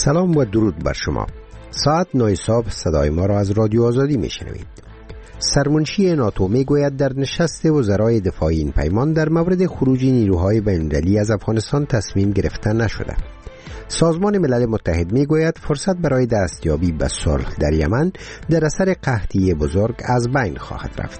سلام و درود بر شما. ساعت 9 صبح صدای ما را از رادیو آزادی میشنوید. سرمنشی ناتو میگوید در نشست وزرای دفاع این پیمان در مورد خروج نیروهای بین‌المللی از افغانستان تصمیم گرفته نشده. سازمان ملل متحد میگوید فرصت برای دستیابی به صلح در یمن در اثر قحطی بزرگ از بین خواهد رفت.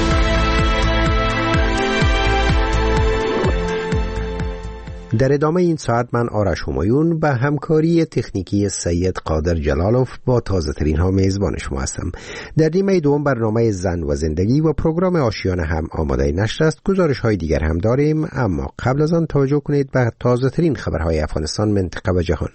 در ادامه این ساعت من آرش همایون به همکاری تکنیکی سید قادر جلالوف با تازه ترین ها میزبان شما هستم. در نیمه دوم برنامه زن و زندگی و پروگرام آشیانه هم آماده نشر است. گزارش های دیگر هم داریم، اما قبل از آن توجه کنید به تازه ترین خبرهای افغانستان، منطقه و جهان.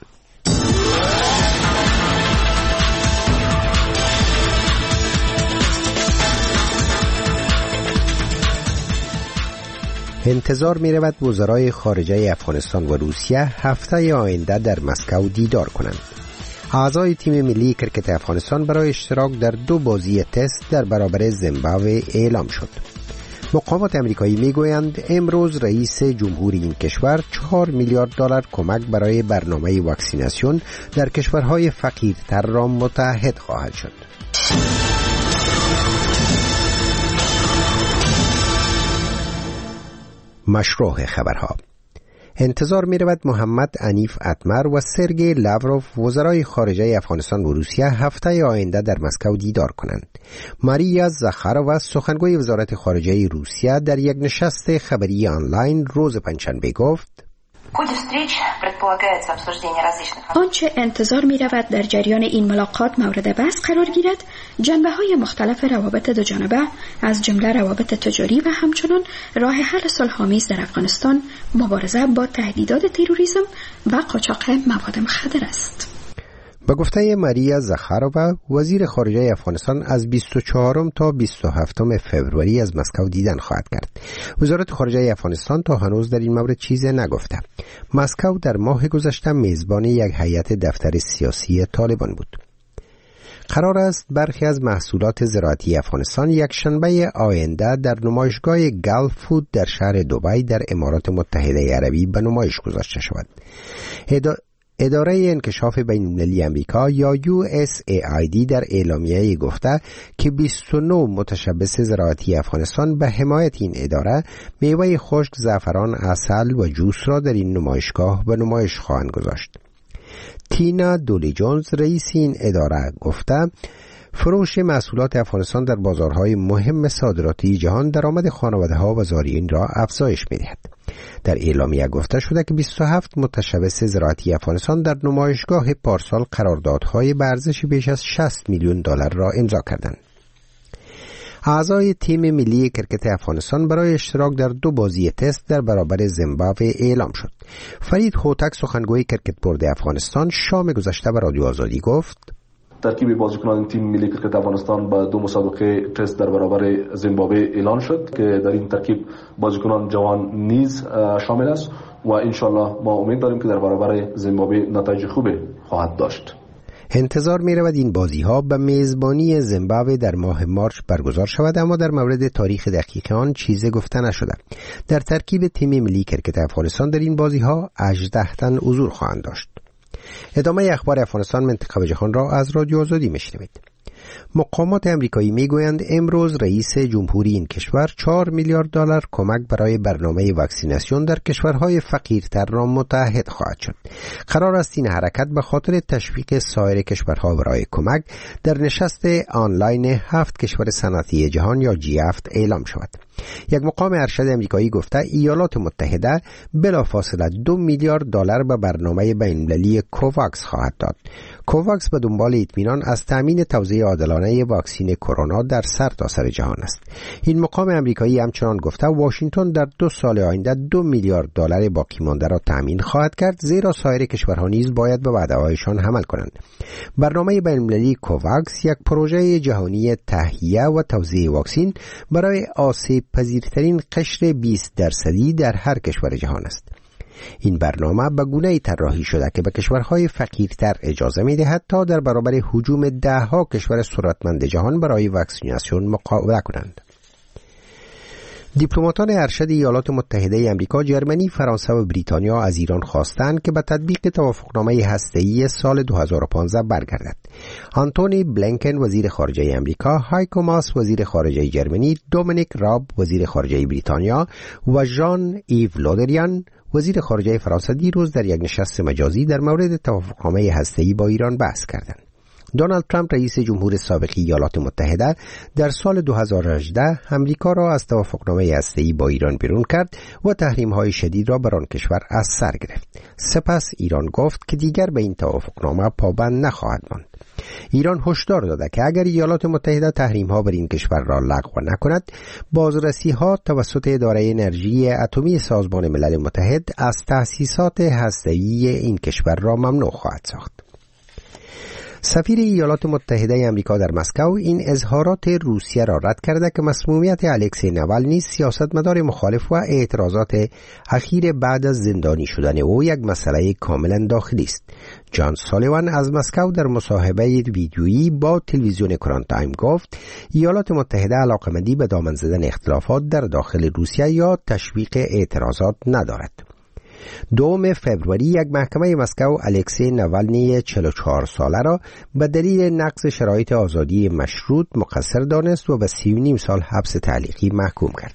انتظار می رود وزرای خارجه افغانستان و روسیه هفته آینده در مسکو دیدار کنند. اعضای تیم ملی کرکت افغانستان برای اشتراک در 2 بازی تست در برابر زیمبابوه اعلام شد. مقامات امریکایی می گویند امروز رئیس جمهور این کشور 4 میلیارد دلار کمک برای برنامه واکسیناسیون در کشورهای فقیرتر را متحد خواهد شد. مشروع خبرها. انتظار می رود محمد عنیف اتمر و سرگئی لاوروف وزرای خارجه افغانستان و روسیه هفته آینده در مسکو دیدار کنند. ماریا زاخارova سخنگوی وزارت خارجه روسیه در یک نشست خبری آنلاین روز پنجشنبه گفت: آنچه انتظار می رود در جریان این ملاقات مورد بحث قرار گیرد جنبه‌های مختلف روابط دو جانبه از جمله روابط تجاری و همچنین راه حل صلح‌آمیز در افغانستان، مبارزه با تهدیدات تروریسم و قاچاق مواد مخدر است. به گفته ماریا زاخارova وزیر خارجه افغانستان از 24 تا 27 فوریه از مسکو دیدن خواهد کرد. وزارت خارجه افغانستان تا هنوز در این مورد چیزی نگفته. مسکو در ماه گذشته میزبان یک هیئت دفتر سیاسی طالبان بود. قرار است برخی از محصولات زراعتی افغانستان یک شنبه آینده در نمایشگاه گلف فود در شهر دبی در امارات متحده عربی به نمایش گذاشته شود. اداره انکشاف بین‌المللی آمریکا یا USAID در اعلامیه گفته که 29 متشبث زراعتی افغانستان به حمایت این اداره میوه خشک، زعفران، عسل و جوس را در این نمایشگاه به نمایش خواهند گذاشت. تینا دولی جونز رئیس این اداره گفته فروش محصولات افغانستان در بازارهای مهم صادراتی جهان درآمد خانواده‌ها و زائرین را افزایش می‌دهد. در اعلامیه گفته شده که 27 متشبث زراعتی افغانستان در نمایشگاه پارسال قراردادهای به ارزش بیش از 60 میلیون دلار را امضا کردند. اعضای تیم ملی کرکت افغانستان برای اشتراک در 2 بازی تست در برابر زیمبابوه اعلام شد. فرید هوتک سخنگوی کرکت بورد افغانستان شام گذشته به رادیو آزادی گفت: ترکیب بازیکنان تیم ملی کرکت افغانستان با 2 مسابقه تست در برابر زیمبابوه اعلان شد که در این ترکیب بازیکنان جوان نیز شامل است و انشالله ما امید داریم که در برابر زیمبابوه نتایج خوبی خواهد داشت. انتظار می رود این بازی ها به میزبانی زیمبابوه در ماه مارچ برگزار شود، اما در مورد تاریخ دقیق آن چیزی گفته نشده. در ترکیب تیم ملی کرکت افغانستان در این بازی ها 18 تن حضور خواهند داشت. ادامه اخبار افغانستان، منطقه و جهان را از رادیو آزادی میشنوید. مقامات امریکایی میگویند امروز رئیس جمهوری این کشور 4 میلیارد دلار کمک برای برنامه واکسیناسیون در کشورهای فقیرتر را متحد خواهد شد. قرار است این حرکت به خاطر تشویق سایر کشورها برای کمک در نشست آنلاین 7 کشور صنعتی جهان یا G7 اعلام شود. یک مقام ارشد امریکایی گفته ایالات متحده بلافاصله 2 میلیارد دلار به برنامه بین‌المللی کوواکس خواهد داد. کوواکس به دنبال اطمینان از تامین توزیع عادلانه واکسن کرونا در سرتاسر جهان است. این مقام امریکایی همچنان گفته واشنگتن در 2 سال آینده 2 میلیارد دلار باقی مانده را تامین خواهد کرد، زیرا سایر کشورها نیز باید به وعده‌هایشان عمل کنند. برنامه بین‌المللی کوواکس یک پروژه جهانی تهیه و توزیع واکسن برای آسیب پذیرترین قشر 20% در هر کشور جهان است. این برنامه به گونه‌ای طراحی شده که به کشورهای فقیرتر اجازه می‌دهد تا در برابر هجوم ده‌ها کشور ثروتمند جهان برای واکسیناسیون مقابله کنند. دیپلماتان ارشد ایالات متحده آمریکا، ژرمنی، فرانسه و بریتانیا از ایران خواستند که به تطبیق توافقنامه هسته‌ای سال 2015 برگردد. آنتونی بلینکن وزیر خارجه آمریکا، هایکو ماس وزیر خارجه ژرمنی، دومینیک راب وزیر خارجه بریتانیا و ژان ایو لودریان وزیر خارجه فرانسه دیروز در یک نشست مجازی در مورد توافقنامه هسته‌ای با ایران بحث کردند. دونالد ترامپ رئیس جمهور سابق ایالات متحده در سال 2018 امریکا را از توافقنامه هسته‌ای با ایران بیرون کرد و تحریم‌های شدید را بر آن کشور از سر گرفت. سپس ایران گفت که دیگر به این توافقنامه پابند نخواهد ماند. ایران هشدار داده که اگر ایالات متحده تحریم‌ها بر این کشور را لغو نکند، بازرسی‌ها توسط اداره انرژی اتمی سازمان ملل متحد از تأسیسات هسته‌ای این کشور را ممنوع خواهد ساخت. سفیر ایالات متحده آمریکا در مسکو این اظهارات روسیه را رد کرده که مسمومیت الکسی نوالنی، سیاستمدار مخالف و اعتراضات اخیر بعد از زندانی شدن او یک مسئله کاملا داخلی است. جان سالیوان از مسکو در مصاحبه ویدیویی با تلویزیون کران تایم گفت ایالات متحده علاقه‌مندی به دامن زدن اختلافات در داخل روسیه یا تشویق اعتراضات ندارد. 2 فوریه یک محکمه مسکو الکسی نوالنی 44 ساله را به دلیل نقض شرایط آزادی مشروط مقصر دانست و به 3.5 سال حبس تعلیقی محکوم کرد.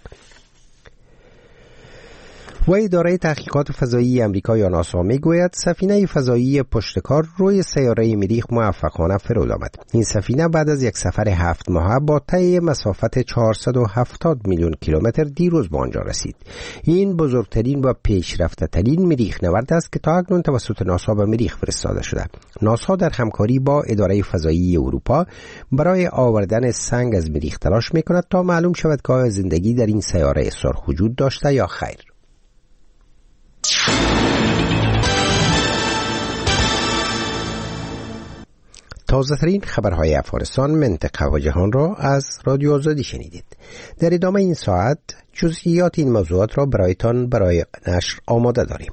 و اداره تحقیقات فضایی آمریکا یا ناسا میگوید سفینه فضایی پشتکار روی سیاره مریخ موفقانه فرود آمد. این سفینه بعد از یک سفر 7 ماهه با طی مسافت 470 میلیون کیلومتر دیروز به آنجا رسید. این بزرگترین و پیشرفته‌ترین مریخ نورد است که تا اکنون توسط ناسا به مریخ فرستاده شده. ناسا در همکاری با اداره فضایی اروپا برای آوردن سنگ از مریخ تلاش میکند تا معلوم شود که آیا زندگی در این سیاره سرخ وجود داشته یا خیر. تازه‌ترین خبرهای افغانستان، منطقه و جهان را از رادیو آزادی شنیدید. در ادامه این ساعت جزئیات این موضوعات را برایتان برای نشر آماده داریم.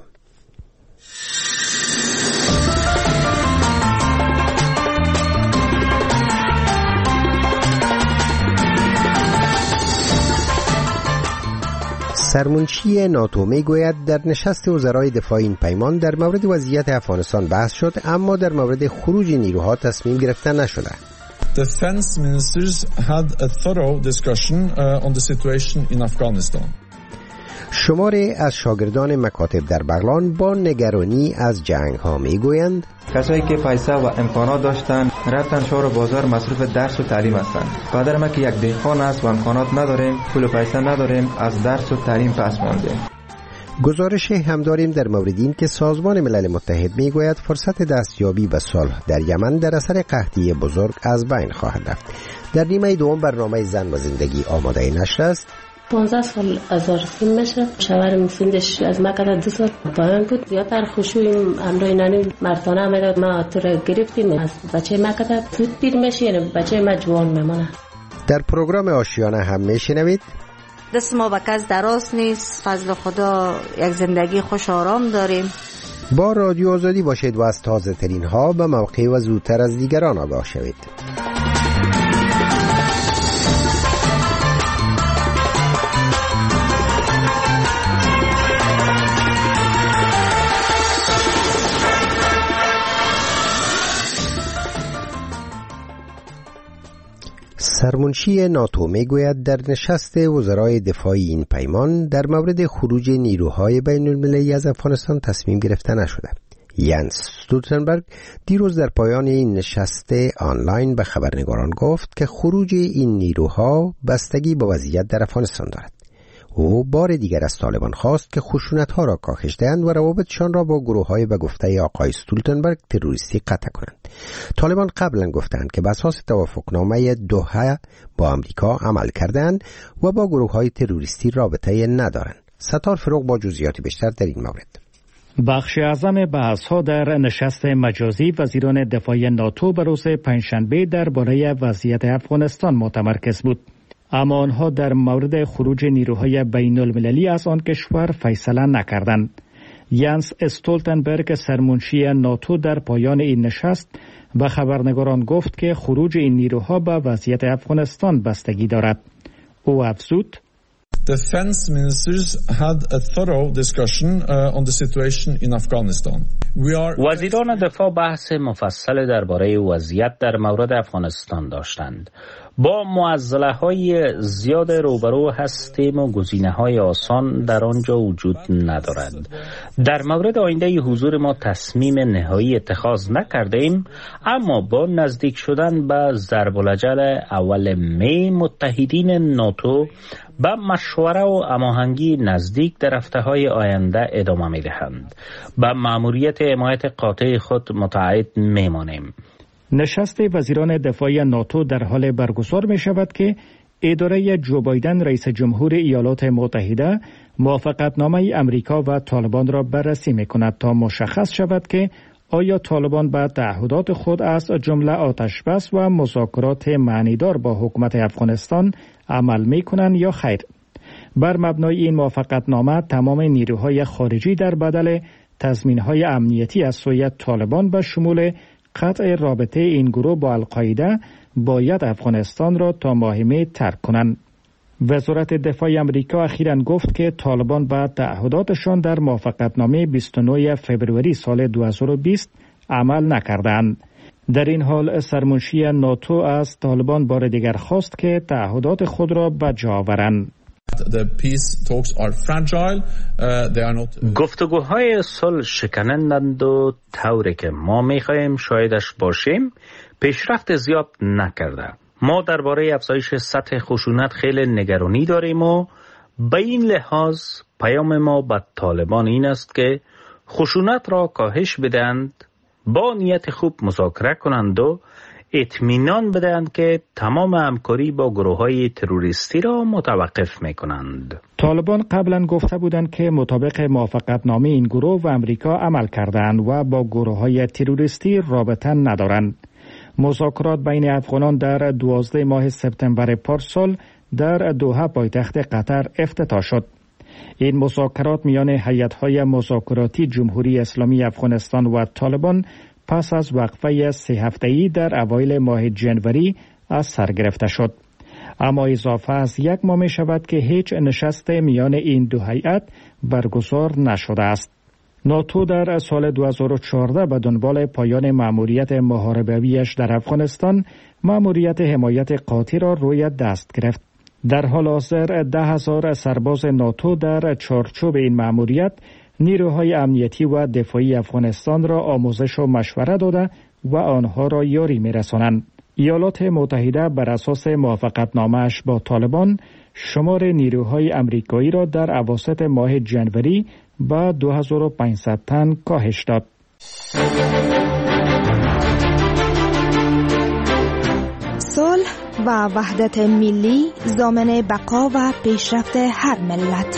سرمنشی ناتو میگوید در نشست وزرای دفاع این پیمان در مورد وضعیت افغانستان بحث شد، اما در مورد خروج نیروها تصمیم گرفته نشده. Defense ministers had a thorough discussion on the situation in Afghanistan. شماری از شاگردان مکاتب در بغلان با نگرانی از جنگ ها میگویند کسایی که پیسه و امکانات داشتن رفتن شهر و بازار مصروف درس و تعلیم هستند. پدر ما که یک دهقان است و امکانات نداریم، پول و پیسه نداریم، از درس و تعلیم پس ماندیم. گزارش هم داریم در مورد این که سازمان ملل متحد میگوید فرصت دستیابی به صلح در یمن در اثر قحطی بزرگ از بین خواهد رفت. در نیمه دوم برنامه زن و زندگی آماده نشر است. 15 سال ازار سیم میشه. شوهرم سندش از مکه 2 سال پایان بود. زیادتر خوشوی امروی نانی مرتانه آمده ما تو را گرفتیم. از بچه مکه زود پیر میشه، یعنی بچه ما جوان میمونه. در پروگرام آشیانه هم میشنوید دست ما به کس دراز نیست، فضل خدا یک زندگی خوش آرام داریم. با رادیو آزادی باشید و از تازه ترین ها به موقع و زودتر از دیگران آگاه شوید. سرمنشی ناتو میگوید در نشست وزرای دفاع این پیمان در مورد خروج نیروهای بین المللی از افغانستان تصمیم گرفته نشده. ینس استولتنبرگ دیروز در پایان این نشست آنلاین به خبرنگاران گفت که خروج این نیروها بستگی به وضعیت در افغانستان دارد. او بار دیگر از طالبان خواست که خشونت‌ها را کاهش دهند و روابطشان را با گروه‌های به گفته آقای استولتنبرگ تروریستی قطع کنند. طالبان قبلا گفتند که بر اساس توافقنامه دوحه با آمریکا عمل کردند و با گروه‌های تروریستی رابطه ندارند. ستار فروغ با جزئیات بیشتر در این مورد. بخش اعظم بحث‌ها در نشست مجازی وزیران دفاع ناتو به روز پنجشنبه درباره وضعیت افغانستان متمرکز بود. اما آنها در مورد خروج نیروهای بین المللی از آن کشور فیصله نکردند. ینس استولتنبرگ سرمنشی ناتو در پایان این نشست به خبرنگاران گفت که خروج این نیروها به وضعیت افغانستان بستگی دارد. او افزود: Defense ministers had a thorough discussion on the situation in Afghanistan. وزیران دفاع بحث مفصل درباره وضعیت در مورد افغانستان داشتند. با معضله‌های زیاد روبرو هستیم و گزینه‌های آسان در آنجا وجود ندارد. در مورد آینده حضور ما تصمیم نهایی اتخاذ نکردیم، اما با نزدیک شدن به ضرب الاجل اول می متحدین ناتو با مشوره و هماهنگی نزدیک در هفته‌های آینده ادامه می‌دهند. با مأموریت حمایت قاطع خود متعهد می‌مانیم. نشست وزیران دفاع ناتو در حال برگزار می شود که اداره جو بایدن رئیس جمهور ایالات متحده موافقتنامه امریکا و طالبان را بررسی می کند تا مشخص شود که آیا طالبان به تعهدات خود از جمله آتشبس و مذاکرات معنیدار با حکومت افغانستان عمل می کنند یا خیر. بر مبنای این موافقتنامه تمام نیروهای خارجی در بدل تضمین‌های امنیتی از سوی طالبان به شمول قطع رابطه این گروه با القاعده باید افغانستان را تا ماه می ترک کنند. وزارت دفاع امریکا اخیراً گفت که طالبان به تعهداتشان در موافقتنامه 29 فوریه سال 2020 عمل نکردند. در این حال سرمنشی ناتو از طالبان بار دیگر خواست که تعهدات خود را به جا آورند. گفتگوهای صلح شکنندند و طوری که ما می‌خواهیم شاهدش باشیم پیشرفت زیاد نکرده. ما درباره افزایش سطح خشونت خیلی نگرانی داریم و به این لحاظ پیام ما به طالبان این است که خشونت را کاهش بدهند، با نیت خوب مذاکره کنند و اطمینان بدهند که تمام همکاری با گروه‌های تروریستی را متوقف می‌کنند. طالبان قبلا گفته بودند که مطابق موافقتنامه این گروه و امریکا عمل کردند و با گروه‌های تروریستی رابطه ندارند. مذاکرات بین افغانان در 12 ماه سپتامبر پارسال در دوحه پایتخت قطر افتتاح شد. این مذاکرات میان هیئت‌های مذاکراتی جمهوری اسلامی افغانستان و طالبان پس از وقفه 3 هفته‌ای در اوایل ماه جنوری از سر گرفته شد. اما اضافه از 1 ماه می شود که هیچ نشست میان این دو هیئت برگزار نشده است. ناتو در سال 2014 به دنبال پایان مأموریت محاربه‌ایش در افغانستان مأموریت حمایت قاطع را روی دست گرفت. در حال حاضر 10,000 سرباز ناتو در چارچوب این مأموریت نیروهای امنیتی و دفاعی افغانستان را آموزش و مشوره داده و آنها را یاری می‌رسانند. ایالات متحده بر اساس موافقتنامه‌اش با طالبان شمار نیروهای امریکایی را در اواسط ماه جنوری به 2500 تن کاهش داد. صلح و وحدت ملی ضامن بقا و پیشرفت هر ملت.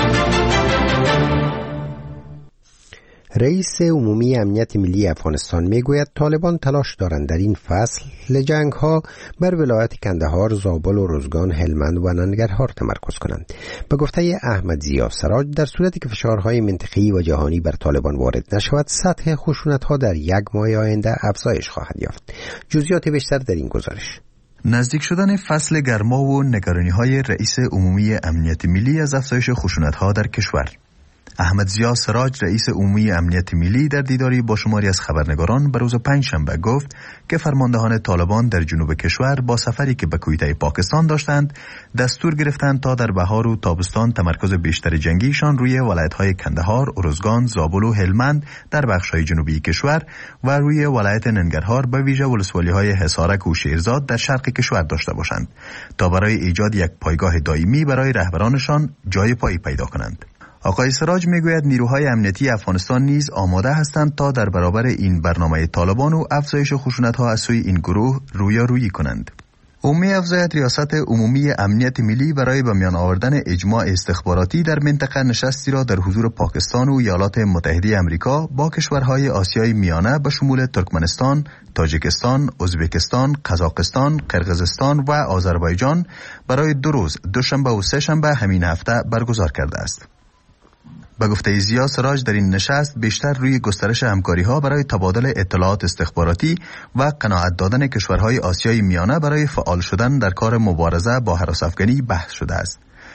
رئیس عمومی امنیت ملی افغانستان میگوید طالبان تلاش دارند در این فصل جنگ ها بر ولایت کندهار، زابل و روزگان، هلمند و ننگرهار تمرکز کنند. به گفته احمد ضیا سراج، در صورتی که فشارهای منطقه‌ای و جهانی بر طالبان وارد نشود، سطح خشونت ها در 1 ماه آینده افزایش خواهد یافت. جزئیات بیشتر در این گزارش. نزدیک شدن فصل گرما و نگرانی‌های رئیس عمومی امنیت ملی از افزایش خشونت‌ها در کشور. احمد ضیا سراج رئیس عمومی امنیت ملی در دیداری با شماری از خبرنگاران به روز پنجشنبه گفت که فرماندهان طالبان در جنوب کشور با سفری که به کویته پاکستان داشتند دستور گرفتند تا در بهار و تابستان تمرکز بیشتر جنگیشان روی ولایت‌های کندهار، ارزگان، زابل و هلمند در بخش‌های جنوبی کشور و روی ولایت ننگرهار به ویژه ولسوالی‌های حصارک و شیرزاد در شرق کشور داشته باشند تا برای ایجاد یک پایگاه دائمی برای رهبرانشان جای پایی پیدا کنند. آقای سراج میگوید نیروهای امنیتی افغانستان نیز آماده هستند تا در برابر این برنامه طالبان و افزایش خشونت‌ها از سوی این گروه رویارویی کنند. او می‌افزاید ریاست عمومی امنیت ملی برای به میان آوردن اجماع استخباراتی در منطقه نشستی را در حضور پاکستان و ایالات متحده آمریکا با کشورهای آسیای میانه به شمول ترکمنستان، تاجیکستان، ازبکستان، قزاقستان، قرقیزستان و آذربایجان برای 2 روز، دوشنبه و سه‌شنبه همین هفته برگزار کرده است. به گفته ضیا سراج در این نشست بیشتر روی گسترش همکاری‌ها برای تبادل اطلاعات استخباراتی و قناعت دادن کشورهای آسیای میانه برای فعال شدن در کار مبارزه با هراس افغانی بحث شده است.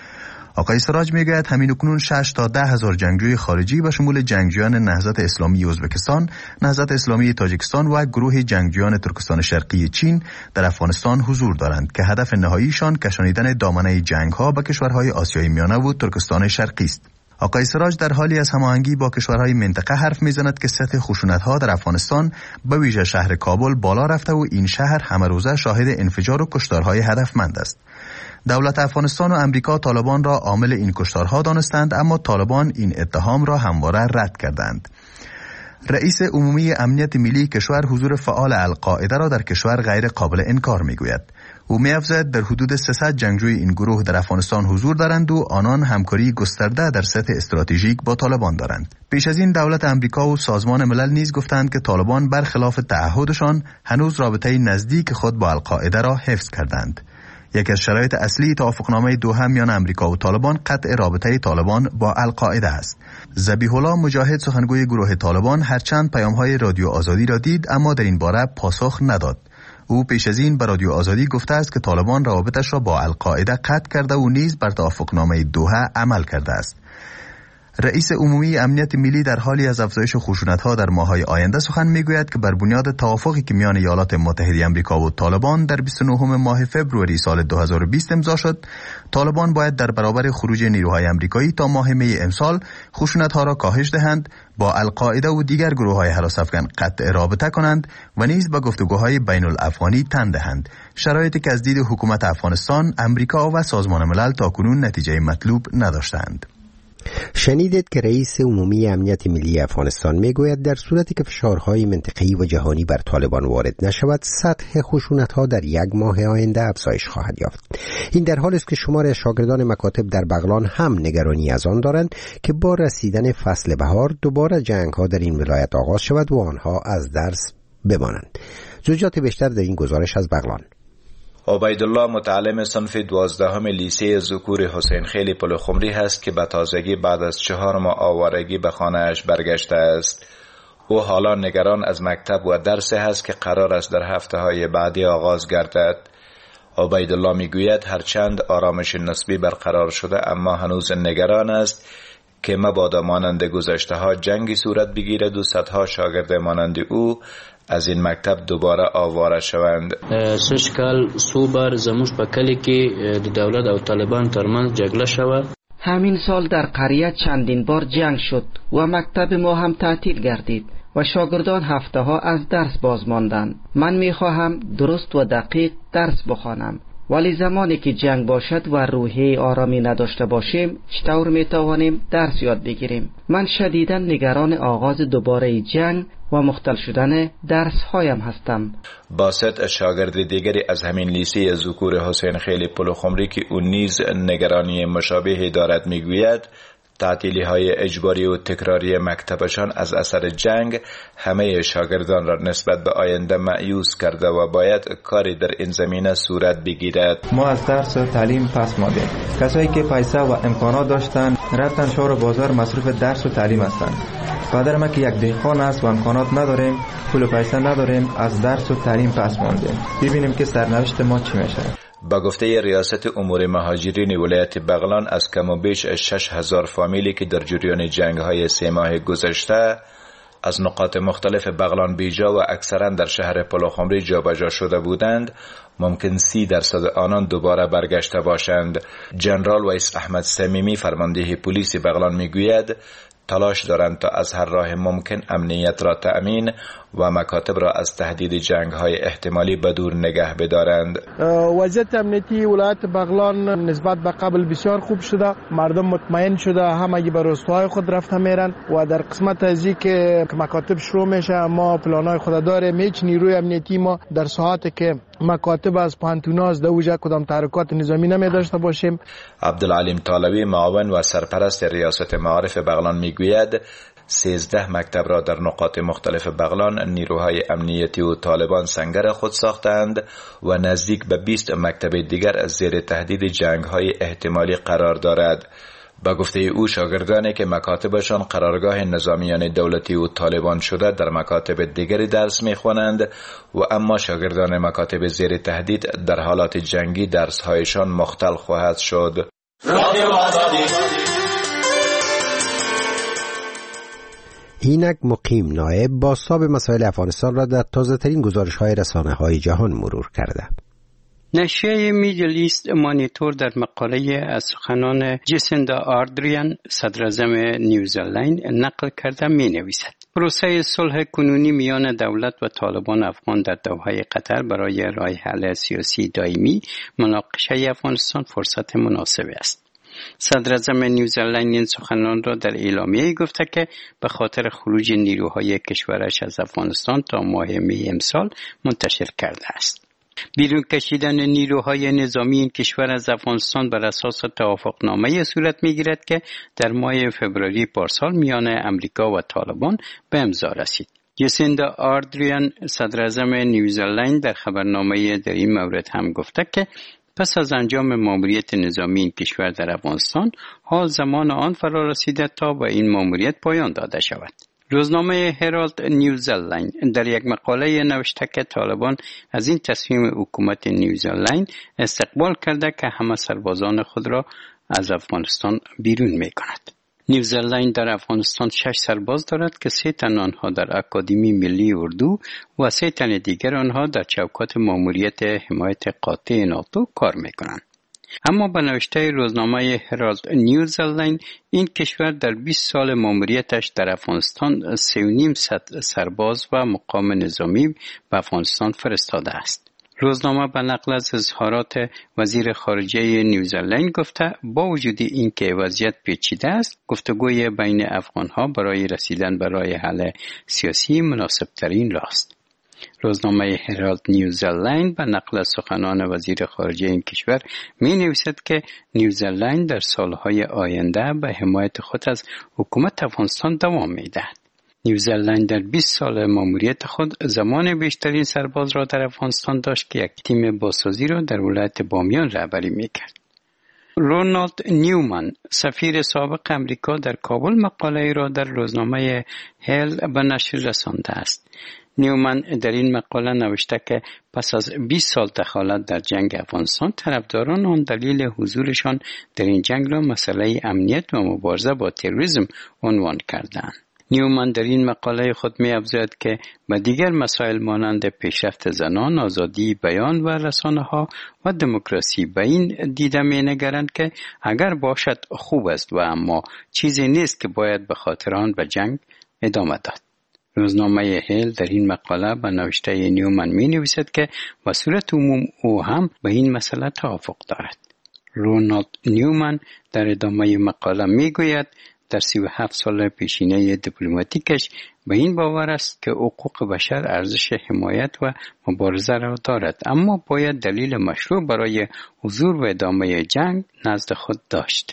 آقای سراج میگوید همین اکنون 6 تا 10 هزار جنگجوی خارجی به شمول جنگجویان نهضت اسلامی ازبکستان، نهضت اسلامی تاجیکستان و گروه جنگجویان ترکستان شرقی چین در افغانستان حضور دارند که هدف نهاییشان کشانیدن دامنه جنگ‌ها به کشورهای آسیای میانه و ترکستان شرقی است. آقای سراج در حالی از هماهنگی با کشورهای منطقه حرف میزند که سطح خشونت‌ها در افغانستان به ویژه شهر کابل بالا رفته و این شهر همه روزه شاهد انفجار و کشتارهای هدفمند است. دولت افغانستان و امریکا طالبان را عامل این کشتارها دانستند، اما طالبان این اتهام را همواره رد کردند. رئیس عمومی امنیت ملی کشور حضور فعال القاعده را در کشور غیر قابل انکار میگوید. او می‌افزاید در حدود 300 جنگجوی این گروه در افغانستان حضور دارند و آنان همکاری گسترده در سطح استراتژیک با طالبان دارند. پیش از این دولت امریکا و سازمان ملل نیز گفتند که طالبان برخلاف تعهدشان هنوز رابطه نزدیک خود با القاعده را حفظ کردند. یکی از شرایط اصلی توافقنامه دوحه میان امریکا و طالبان قطع رابطه طالبان با القاعده است. ذبیح الله مجاهد سخنگوی گروه طالبان هرچند پیام‌های رادیو آزادی را دید اما در این باره پاسخ نداد. او پیش از این به رادیو آزادی گفته است که طالبان روابطش را با القاعده قطع کرده و نیز بر توافقنامه دوحه عمل کرده است. رئیس عمومی امنیت ملی در حالی از افزایش خشونت‌ها در ماه‌های آینده سخن می‌گوید که بر بنیاد توافقی که میان ایالات متحده آمریکا و طالبان در 29 ماه فوریه سال 2020 امضا شد، طالبان باید در برابر خروج نیروهای آمریکایی تا ماه می امسال خشونت‌ها را کاهش دهند، با القاعده و دیگر گروه‌های هراس افکن قطع رابطه کنند و نیز به گفتگوهای بین الافغانی تن دهند، شرایطی که از دید حکومت افغانستان، امریکا و سازمان ملل تاکنون نتیجه مطلوب نداشتند. شنیدید که رئیس عمومی امنیت ملی افغانستان میگوید در صورتی که فشارهای منطقه‌ای و جهانی بر طالبان وارد نشود، سطح خشونت‌ها در یک ماه آینده افزایش خواهد یافت. این در حالی است که شماری از شاگردان مکاتب در بغلان هم نگرانی از آن دارند که با رسیدن فصل بهار دوباره جنگ‌ها در این ولایت آغاز شود و آنها از درس بمانند. جزئیات بیشتر در این گزارش از بغلان. عبیدالله متعلم صنف 12 لیسه ذکور حسین خیلی پلخمری هست که به تازگی بعد از 4 ماه آوارگی به خانه‌اش برگشته است. او حالا نگران از مکتب و درس هست که قرار است در هفته‌های بعدی آغاز گردد. عبیدالله میگوید هرچند آرامش نسبی برقرار شده اما هنوز نگران است که مبادا مانند گذشته‌ها جنگی صورت بگیرد و صدها شاگرد مانند او از این مکتب دوباره آواره شوند. سشکال صوبر زموش په کلی کې د دولت او طالبان ترمنځ جګړه شوه. همین سال در قریه چندین بار جنگ شد و مکتب ما هم تعطیل گردید و شاگردان هفته ها از درس باز ماندند. من میخواهم درست و دقیق درس بخوانم، ولی زمانی که جنگ باشد و روحیه آرامی نداشته باشیم چطور میتوانیم درس یاد بگیریم؟ من شدیداً نگران آغاز دوباره جنگ و مختل شدن درس هایم هستم. باسط شاگرد دیگری از همین لیسه ذکور حسین خیلی پلخمری که اون نیز نگرانی مشابهی دارد میگوید تعطیلی های اجباری و تکراری مکتبشان از اثر جنگ همه شاگردان را نسبت به آینده مایوس کرده و باید کاری در این زمینه صورت بگیرد. ما از درس و تعلیم پس ماندیم. کسایی که پیسه و امکانات داشتن رفتن شهر و بازار مصروف درس و تعلیم هستند. پدر ما که یک دهقان است و امکانات نداریم، پول و پیسه نداریم، از درس و تعلیم پس ماندیم. ببینیم که سرنوشت ما چی میشه. با گفته ریاست امور مهاجرین ولایت بغلان از کم و بیش 6000 فامیلی که در جریان جنگ‌های 3 ماه گذشته از نقاط مختلف بغلان بیجا و اکثرا در شهر پلخمری جابجا شده بودند، ممکن 30% آنان دوباره برگشته باشند. جنرال ویس احمد صمیمی فرمانده پلیس بغلان میگوید تلاش دارند تا از هر راه ممکن امنیت را تأمین و مکاتب را از تهدید جنگ‌های احتمالی بدور نگه بدارند. وضعیت امنیتی ولایت بغلان نسبت به قبل بسیار خوب شده، مردم مطمئن شده، همگی به روستاهای خود رفته میرن و در قسمت ازی که مکاتب شروع میشه ما پلانای خود داریم. هیچ نیروی امنیتی ما در ساعاتی که مکاتب از پانتوناز دوجه کدام تحرکات نظامی نمی داشته باشیم. عبدالعلیم طالبی معاون و سرپرست ریاست معارف بغلان میگوید 13 مکتب را در نقاط مختلف بغلان نیروهای امنیتی و طالبان سنگر خود ساختند و نزدیک به 20 مکتب دیگر از زیر تهدید جنگ‌های احتمالی قرار دارد. با گفته او شاگردانی که مکاتبشان قرارگاه نظامیان دولتی و طالبان شده در مکاتب دیگری درس می‌خوانند و اما شاگردان مکاتب زیر تهدید در حالات جنگی درس‌هایشان مختل خواهد شد. اینک مقیم نایب بازتاب مسائل افغانستان را در تازه‌ترین گزارش‌های رسانه‌های جهان مرور کرده. نشریه میدل ایست مانیتور در مقاله از سخنان جسیندا آردریان صدراعظم نیوزلند نقل کرده می‌نویسد پروسه صلح کنونی میان دولت و طالبان افغان در دوحه قطر برای راه حل سیاسی دائمی مناقشه افغانستان فرصت مناسبی است. صدراعظم نیوزلند این سخنان را در اعلامیه گفته که به خاطر خروج نیروهای کشورش از افغانستان تا ماه می امسال منتشر کرده است. بیرون کشیدن نیروهای نظامی این کشور از افغانستان بر اساس توافقنامه صورت می‌گیرد که در ماه فوریه پارسال میان امریکا و طالبان به امضا رسید. جسیندا آردریان صدراعظم نیوزلند در خبرنامه در این مورد هم گفته که پس از انجام ماموریت نظامی این کشور در افغانستان حال زمان آن فرا رسیده تا به این ماموریت پایان داده شود. روزنامه هرالد نیوزلند در یک مقاله نوشته که طالبان از این تصمیم حکومت نیوزلند استقبال کرده که همه سربازان خود را از افغانستان بیرون می کند. نیوزلند در افغانستان 6 سرباز دارد که 3 تن آنها در اکادمی ملی اردو و 3 تن دیگر آنها در چوکات ماموریت حمایت قاطع ناتو کار می کنند. اما به نوشته روزنامه هرالد نیوزلند این کشور در 20 سال ماموریتش در افغانستان 3.5 سرباز و مقام نظامی به افغانستان فرستاده است. روزنامه به نقل از اظهارات وزیر خارجه نیوزلند گفته با وجود اینکه وضعیت پیچیده است گفتگوی بین افغانها برای رسیدن به راه حل سیاسی مناسب ترین راست. روزنامه هرالد نیوزلند به نقل از سخنان وزیر خارجه این کشور می نویسد که نیوزلند در سالهای آینده به حمایت خود از حکومت افغانستان دوام می دهد. نیوزلند در 20 سال ماموریت خود زمان بیشترین سرباز را در افغانستان داشت که یک تیم بازسازی را در ولایت بامیان رهبری می کرد. رونالد نیومن سفیر سابق امریکا در کابل مقاله را در روزنامه هل به نشر رسانده است. نیومن در این مقاله نوشته که پس از 20 سال دخالت در جنگ افغانستان طرفداران آن دلیل حضورشان در این جنگ را مسئله امنیت و مبارزه با تروریسم عنوان کردند. نیومن در این مقاله خود می افزاید که به دیگر مسائل مانند پیشرفت زنان، آزادی بیان و رسانه‌ها و دموکراسی به این دیده می نگرند که اگر باشد خوب است و اما چیزی نیست که باید به خاطر آن به جنگ ادامه داد. روزنامه هل در این مقاله به نوشته نیومن می نویسد که به صورت عموم او هم به این مسئله توافق دارد. رونالد نیومن در ادامه مقاله می گوید در 37 سال پیشینه دیپلماتیکش به این باور است که حقوق بشر ارزش حمایت و مبارزه را دارد، اما باید دلیل مشروع برای حضور و ادامه جنگ نزد خود داشت.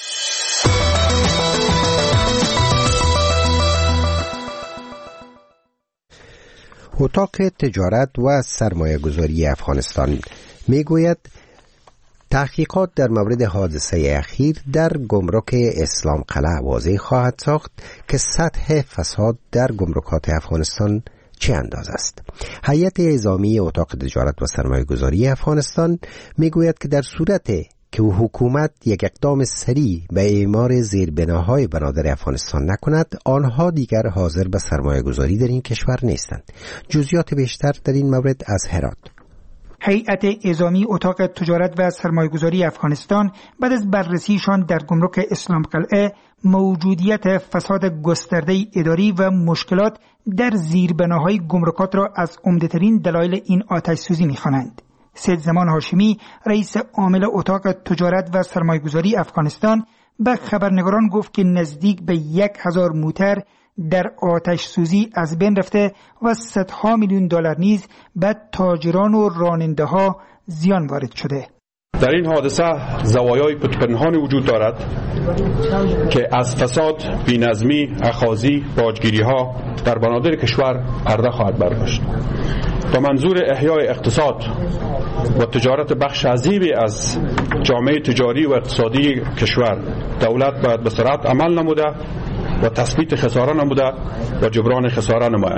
اتاق تجارت و سرمایه‌گذاری افغانستان میگوید تحقیقات در مورد حادثه اخیر در گمرک اسلام قلعه واضح خواهد ساخت که سطح فساد در گمرکات افغانستان چه اندازه است. هیئت اعزامی اتاق تجارت و سرمایه‌گذاری افغانستان میگوید که در صورت که حکومت یک اقدام سریع به اعمار زیربناهای بنادر افغانستان نکند، آنها دیگر حاضر به سرمایه‌گذاری در این کشور نیستند. جزئیات بیشتر در این مورد از هرات. هیئت اعزامی اتاق تجارت و سرمایه‌گذاری افغانستان بعد از بررسیشان در گمرک اسلام قلعه موجودیت فساد گسترده اداری و مشکلات در زیربناهای گمرکات را از عمده‌ترین دلایل این آتش سوزی می‌خوانند. سید زمان هاشمی رئیس عامل اتاق تجارت و سرمایه‌گذاری افغانستان به خبرنگاران گفت که نزدیک به 1000 موتر در آتش سوزی از بین رفته و صدها میلیون دلار نیز به تاجران و راننده ها زیان وارد شده. در این حادثه زوایای پنهان وجود دارد که از فساد، بی‌نظمی، اخاذی، باجگیری ها در بنادر کشور پرده خواهد برداشت. با منظور احیای اقتصاد و تجارت بخش عظیمی از جامعه تجاری و اقتصادی کشور، دولت باید به سرعت عمل نموده و تثبیت خساره نموده و جبران خساره نمایند.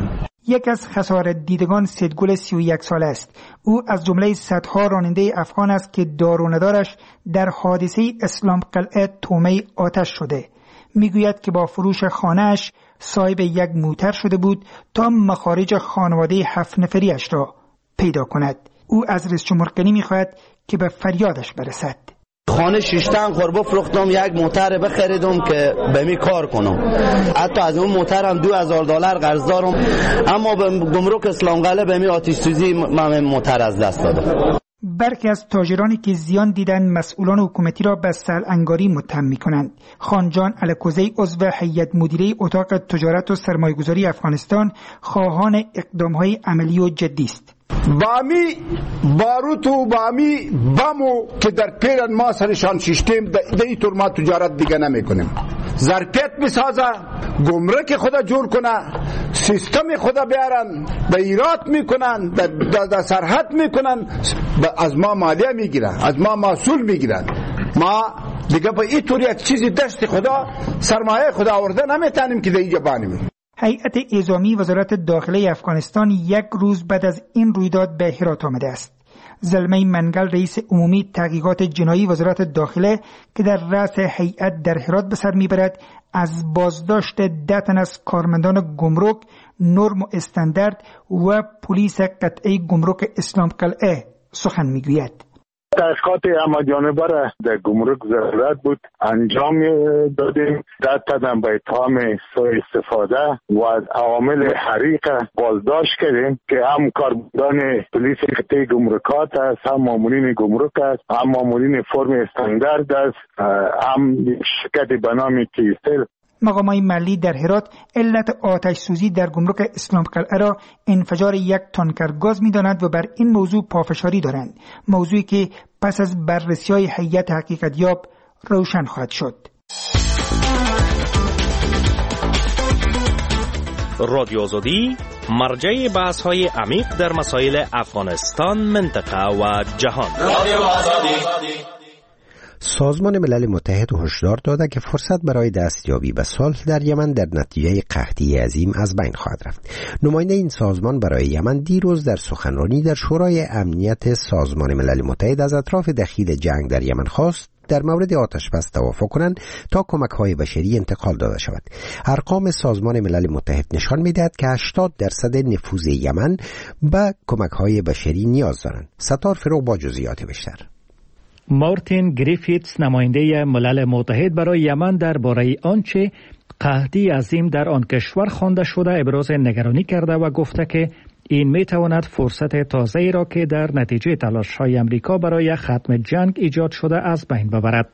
یک از خسارت دیدگان سیدگل 31 ساله است. او از جمله صدها راننده افغان است که دار و ندارش در حادثه اسلام قلعه تومه آتش شده. میگوید که با فروش خانه‌اش صاحب یک موتر شده بود تا مخارج خانواده 7 نفریش را پیدا کند. او از رئیس جمهور غنی میخواهد که به فریادش برسد. خانه شیشتن خوربه فروختم، یک موتر بخریدم که به می کار کنم. حتی از اون موترم $2000 قرض دارم، اما به گمرک اسلام قلعه به می آتش سوزی من موتر از دست دادم. برخی از تاجرانی که زیان دیدن مسئولان حکومتی را به سلانگاری متهم می‌کنند. خانجان الکوزی عضو هیئت مدیره اتاق تجارت و سرمایه‌گذاری افغانستان خواهان اقدام‌های عملی و جدی است. بامی باروت و بامی بمو که در پیرن ما سرشان شیشتیم در این طور ما تجارت دیگه نمی کنیم. ظرفیت بسازه، گمرک خدا جور کنه، سیستم خدا بیارن، به ایراد میکنن، در سرحد میکنن، از ما مالیه میگیرن، از ما محصول میگیرن. ما دیگه به این طور یک چیزی دست خدا سرمایه خدا آورده نمیتونیم که در اینجا بانیم. هیئت اعزامی وزارت داخله افغانستان یک روز بعد از این رویداد به هرات آمده است. زلمه منگل رئیس عمومی تحقیقات جنایی وزارت داخله که در رأس هیئت در هرات به سر میبرد، از بازداشت 10 تن از کارمندان گمرک، نرم و استاندارد و پلیس قطعه گمرک اسلام قلعه سخن میگوید. تحقیقات همه‌جانبه را در گمرک ضرورت بود انجام دادیم. 10 تن به اتهام سوء استفاده و از عوامل حریق بازداشت کردیم که هم کارمندان پلیس قطعه گمرکات است، هم مامورین گمرک است، هم مامورین فرم استاندارد است، هم شرکت به نام کیسل. مقامات محلی در هرات علت آتش سوزی در گمرک اسلام قلعه را انفجار یک تانکر گاز می‌دانند و بر این موضوع پافشاری دارند، موضوعی که پس از بررسی‌های هیئت حقیقت‌یاب روشن خواهد شد. رادیو آزادی مرجع بحث‌های عمیق در مسائل افغانستان، منطقه و جهان. رادیو آزادی. سازمان ملل متحد هشدار داده که فرصت برای دستیابی به صلح در یمن در نتیجه قحطی عظیم از بین خواهد رفت. نماینده این سازمان برای یمن دیروز در سخنرانی در شورای امنیت سازمان ملل متحد از اطراف دخیل جنگ در یمن خواست در مورد آتش بس توافق کنند تا کمک‌های بشری انتقال داده شود. ارقام سازمان ملل متحد نشان می‌دهد که 80% نفوذ یمن به کمک‌های بشری نیاز دارند. ستار فروغ با جزئیات بیشتر. مارتین گریفیتس نماینده ملل متحد برای یمن درباره آنچه قحطی عظیم در آن کشور خوانده شده ابراز نگرانی کرده و گفته که این میتواند فرصت تازه‌ای را که در نتیجه تلاش‌های امریکا برای ختم جنگ ایجاد شده از بین ببرد.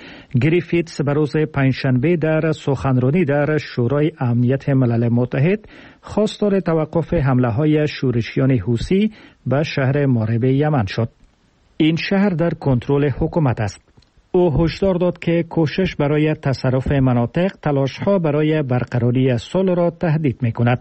گریفیتس به روز پنجشنبه در سخنرانی در شورای امنیت ملل متحد خواستار توقف حمله‌های شورشیان حوثی به شهر مارب یمن شد. این شهر در کنترل حکومت است. او هشدار داد که کوشش برای تصرف مناطق تلاش‌ها برای برقراری صلح را تهدید می‌کند.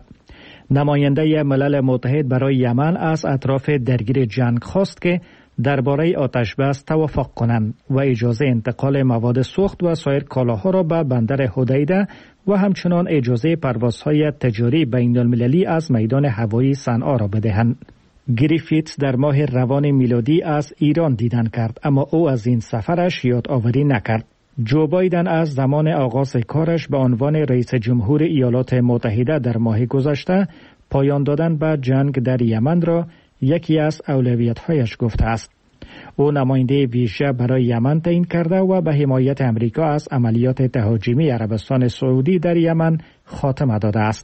نماینده ملل متحد برای یمن از اطراف درگیر جنگ خواست که درباره آتش بس توافق کنند و اجازه انتقال مواد سوخت و سایر کالاها را به بندر حدیده و همچنان اجازه پروازهای تجاری بین‌المللی از میدان هوایی صنعا را بدهند. گریفیتس در ماه روان میلادی از ایران دیدن کرد، اما او از این سفرش یادآوری نکرد. جو بایدن از زمان آغاز کارش به عنوان رئیس جمهور ایالات متحده در ماه گذشته پایان دادن به جنگ در یمن را یکی از اولویت‌هایش گفته است. او نماینده ویژه برای یمن تعیین کرده و به حمایت امریکا از عملیات تهاجمی عربستان سعودی در یمن خاتمه داده است.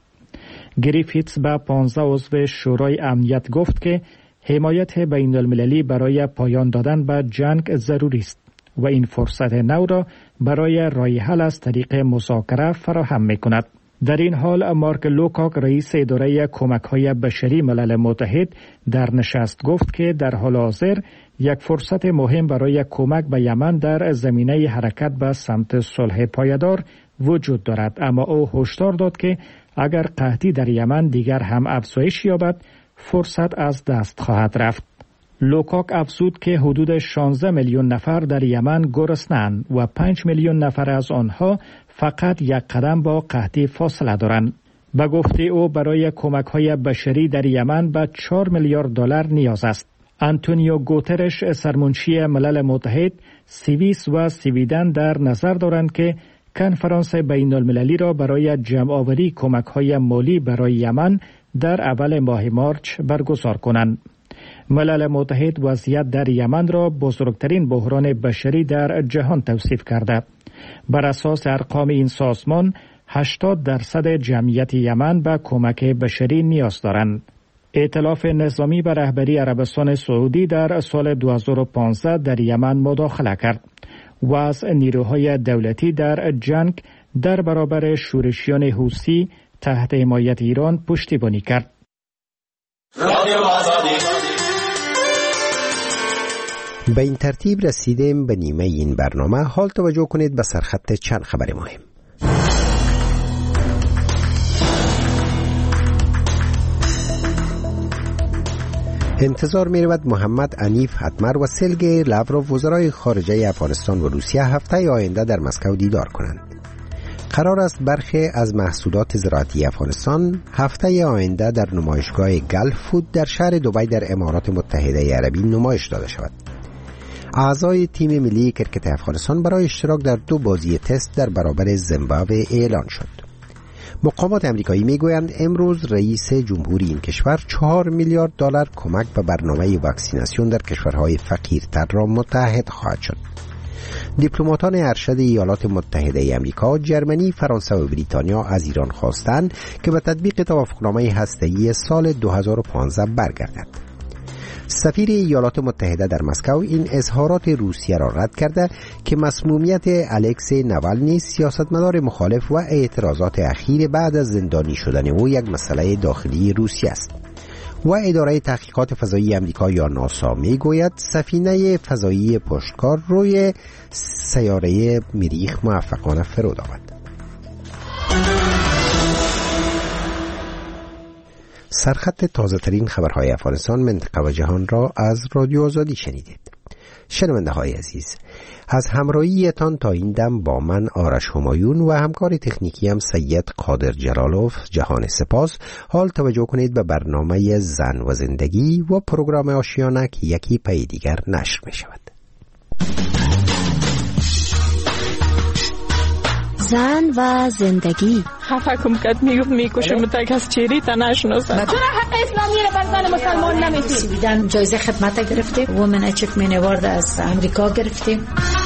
گریفیتس به 15 عضو شورای امنیت گفت که حمایت بین المللی برای پایان دادن به جنگ ضروری است و این فرصت نو را برای راه حل از طریق مذاکره فراهم می‌کند. در این حال مارک لوکاک رئیس اداره کمک‌های بشری ملل متحد در نشست گفت که در حال حاضر یک فرصت مهم برای کمک به یمن در زمینه حرکت به سمت صلح پایدار وجود دارد، اما او هشدار داد که اگر قحطی در یمن دیگر هم افزایش یابد فرصت از دست خواهد رفت. لوکاک افزود که حدود 16 میلیون نفر در یمن گرسنه‌اند و 5 میلیون نفر از آنها فقط یک قدم با قحطی فاصله دارند. به گفته او برای کمک‌های بشری در یمن به 4 میلیارد دلار نیاز است. آنتونیو گوترش سرمنشی ملل متحد، سوئیس و سویدن در نظر دارند که کنفرانس بین المللی را برای جمع‌آوری کمک‌های مالی برای یمن در اول ماه مارچ برگزار کنند. ملل متحد وضعیت در یمن را بزرگترین بحران بشری در جهان توصیف کرده. بر اساس ارقام این سازمان 80% جمعیت یمن به کمک بشری نیاز دارند. ائتلاف نظامی به رهبری عربستان سعودی در سال 2015 در یمن مداخله کرد و از نیروهای دولتی در جنگ در برابر شورشیان حوثی تحت حمایت ایران پشتیبانی کرد. به این ترتیب رسیدیم به نیمه این برنامه. حال توجه کنید به سرخط چند خبر مهم. انتظار می رود محمد عنیف اتمر و سرگئی لاوروف وزرای خارجه افغانستان و روسیه هفته آینده در مسکو دیدار کنند. قرار است برخی از محصولات زراعتی افغانستان هفته آینده در نمایشگاه گلف فود در شهر دبی در امارات متحده عربی نمایش داده شود. اعضای تیم ملی کرکت افغانستان برای اشتراک در 2 بازی تست در برابر زیمبابوه اعلان شد. مقامات امریکایی میگویند امروز رئیس جمهوری این کشور 4 میلیارد دلار کمک به برنامه واکسیناسیون در کشورهای فقیرتر را متحد خواهد شد. دیپلماتان ارشد ایالات متحده آمریکا، جرمنی، فرانسه و بریتانیا از ایران خواستند که به تطبیق توافقنامه هسته‌ای سال 2015 برگردد. سفیر ایالات متحده در مسکو این اظهارات روسیه را رد کرده که مسمومیت الکسی ناوالنی، سیاستمدار مخالف و اعتراضات اخیر بعد از زندانی شدن او یک مسئله داخلی روسیه است. و اداره تحقیقات فضایی آمریکا یا ناسا میگوید سفینه فضایی پشتکار روی سیاره مریخ موفقانه فرود آمد. سرخط تازه ترین خبرهای افغانستان، منطقه و جهان را از رادیو آزادی شنیدید. شنونده های عزیز، از همراهیتان تا این دم با من آرش همایون و همکار تکنیکی هم سید قادر جلالوف جهان سپاس. حال توجه کنید به برنامه زن و زندگی و پروگرام آشیانه که یکی پی دیگر نشر می شود. زن و زندگی. خفه کم کد میکشم تک از چیری تا نشناسم. چرا حق اسلامی را بر زن مسلمان نمیدی؟ سویدن جایزه خدمت گرفتیم، وومن اچیومنت اوارد از امریکا گرفتیم.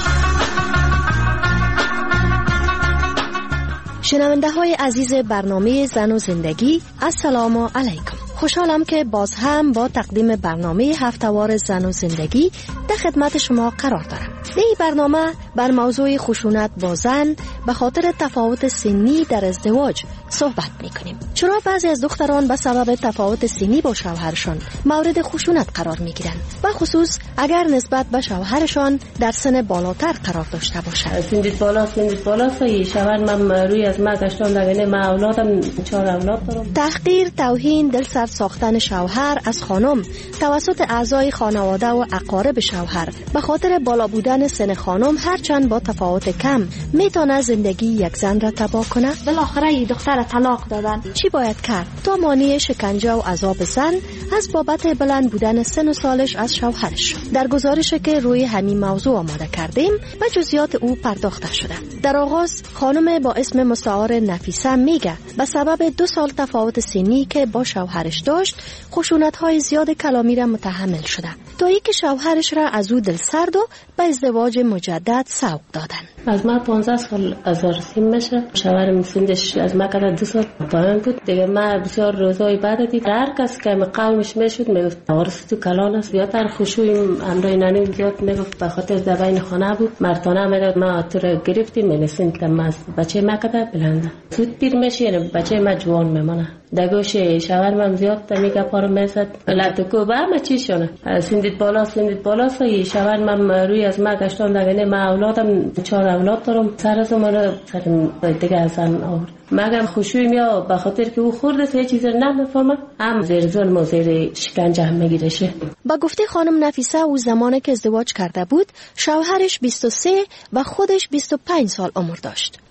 شنونده های عزیز برنامه زن و زندگی، السلام علیکم. خوشحالم که باز هم با تقدیم برنامه هفته‌وار زن و زندگی در خدمت شما قرار دارم. در این برنامه بر موضوع خشونت با زن به خاطر تفاوت سنی در ازدواج صحبت می‌کنیم. چرا بعضی از دختران به سبب تفاوت سنی با شوهرشان مورد خشونت قرار می‌گیرند، به خصوص اگر نسبت به شوهرشان در سن بالاتر قرار داشته باشند. سندید بالا سایی شوهر من روی از ما گشتان دگنه ما اولادم 4 اولاد دارم. تحقیر، توهین، دلسرد ساختن شوهر از خانم توسط اعضای خانواده و اقارب شوهر به خاطر بالا بودن سن خانم هرچند با تفاوت کم میتونه زندگی یک زن را تباه کنه. بالاخره یه دختر طلاق دادن. چی باید کرد تا مانع شکنجه و عذاب زن از بابت بلند بودن سن و سالش از شوهرش؟ در گزارشی که روی همین موضوع آماده کردیم به جزئیات او پرداخته شده. در آغاز خانم با اسم مستعار نفیسه میگه به سبب 2 سال تفاوت سنی که با شوهرش داشت خشونت‌های زیاد کلامی را متحمل شده تا اینکه شوهرش را از او دلسرد و به ازدواج مجدد سوق دادن. از ما 15 سال ازارسیم میشه. شوهرم سندش از ما کلا 2 سال پایان بود. دیگه ما بسیار روزای بعد دید هر کس که قومش میشد میگفت وارث تو کلان است. زیادتر خشوعیم امرای نانی زیاد میگفت به خاطر زبان خانه بود. مرتانه میگفت ما تو رو گرفتیم میلسین تماس بچه ما کدا بلنده زود پیر میشه، یعنی بچه ما جوان میمونه. دگوش شوهرم زیاد تمیگه پارو میزد لاتو با ما چی شونه سندید بالا سایی شوهرم روی از ما گشتان دگنه ما اولادم 4 اولاد دارم. سر از من سر دیگه ازن آورد. مگم خوشویم یا به خاطر که او خورده سه چیز نمیفهمه هم زیر ظلم و زیر شکنجه هم میگیرشه. با گفته خانم نفیسه او زمانی که ازدواج کرده بود شوهرش 23 و خودش 25 سال عمر داشت.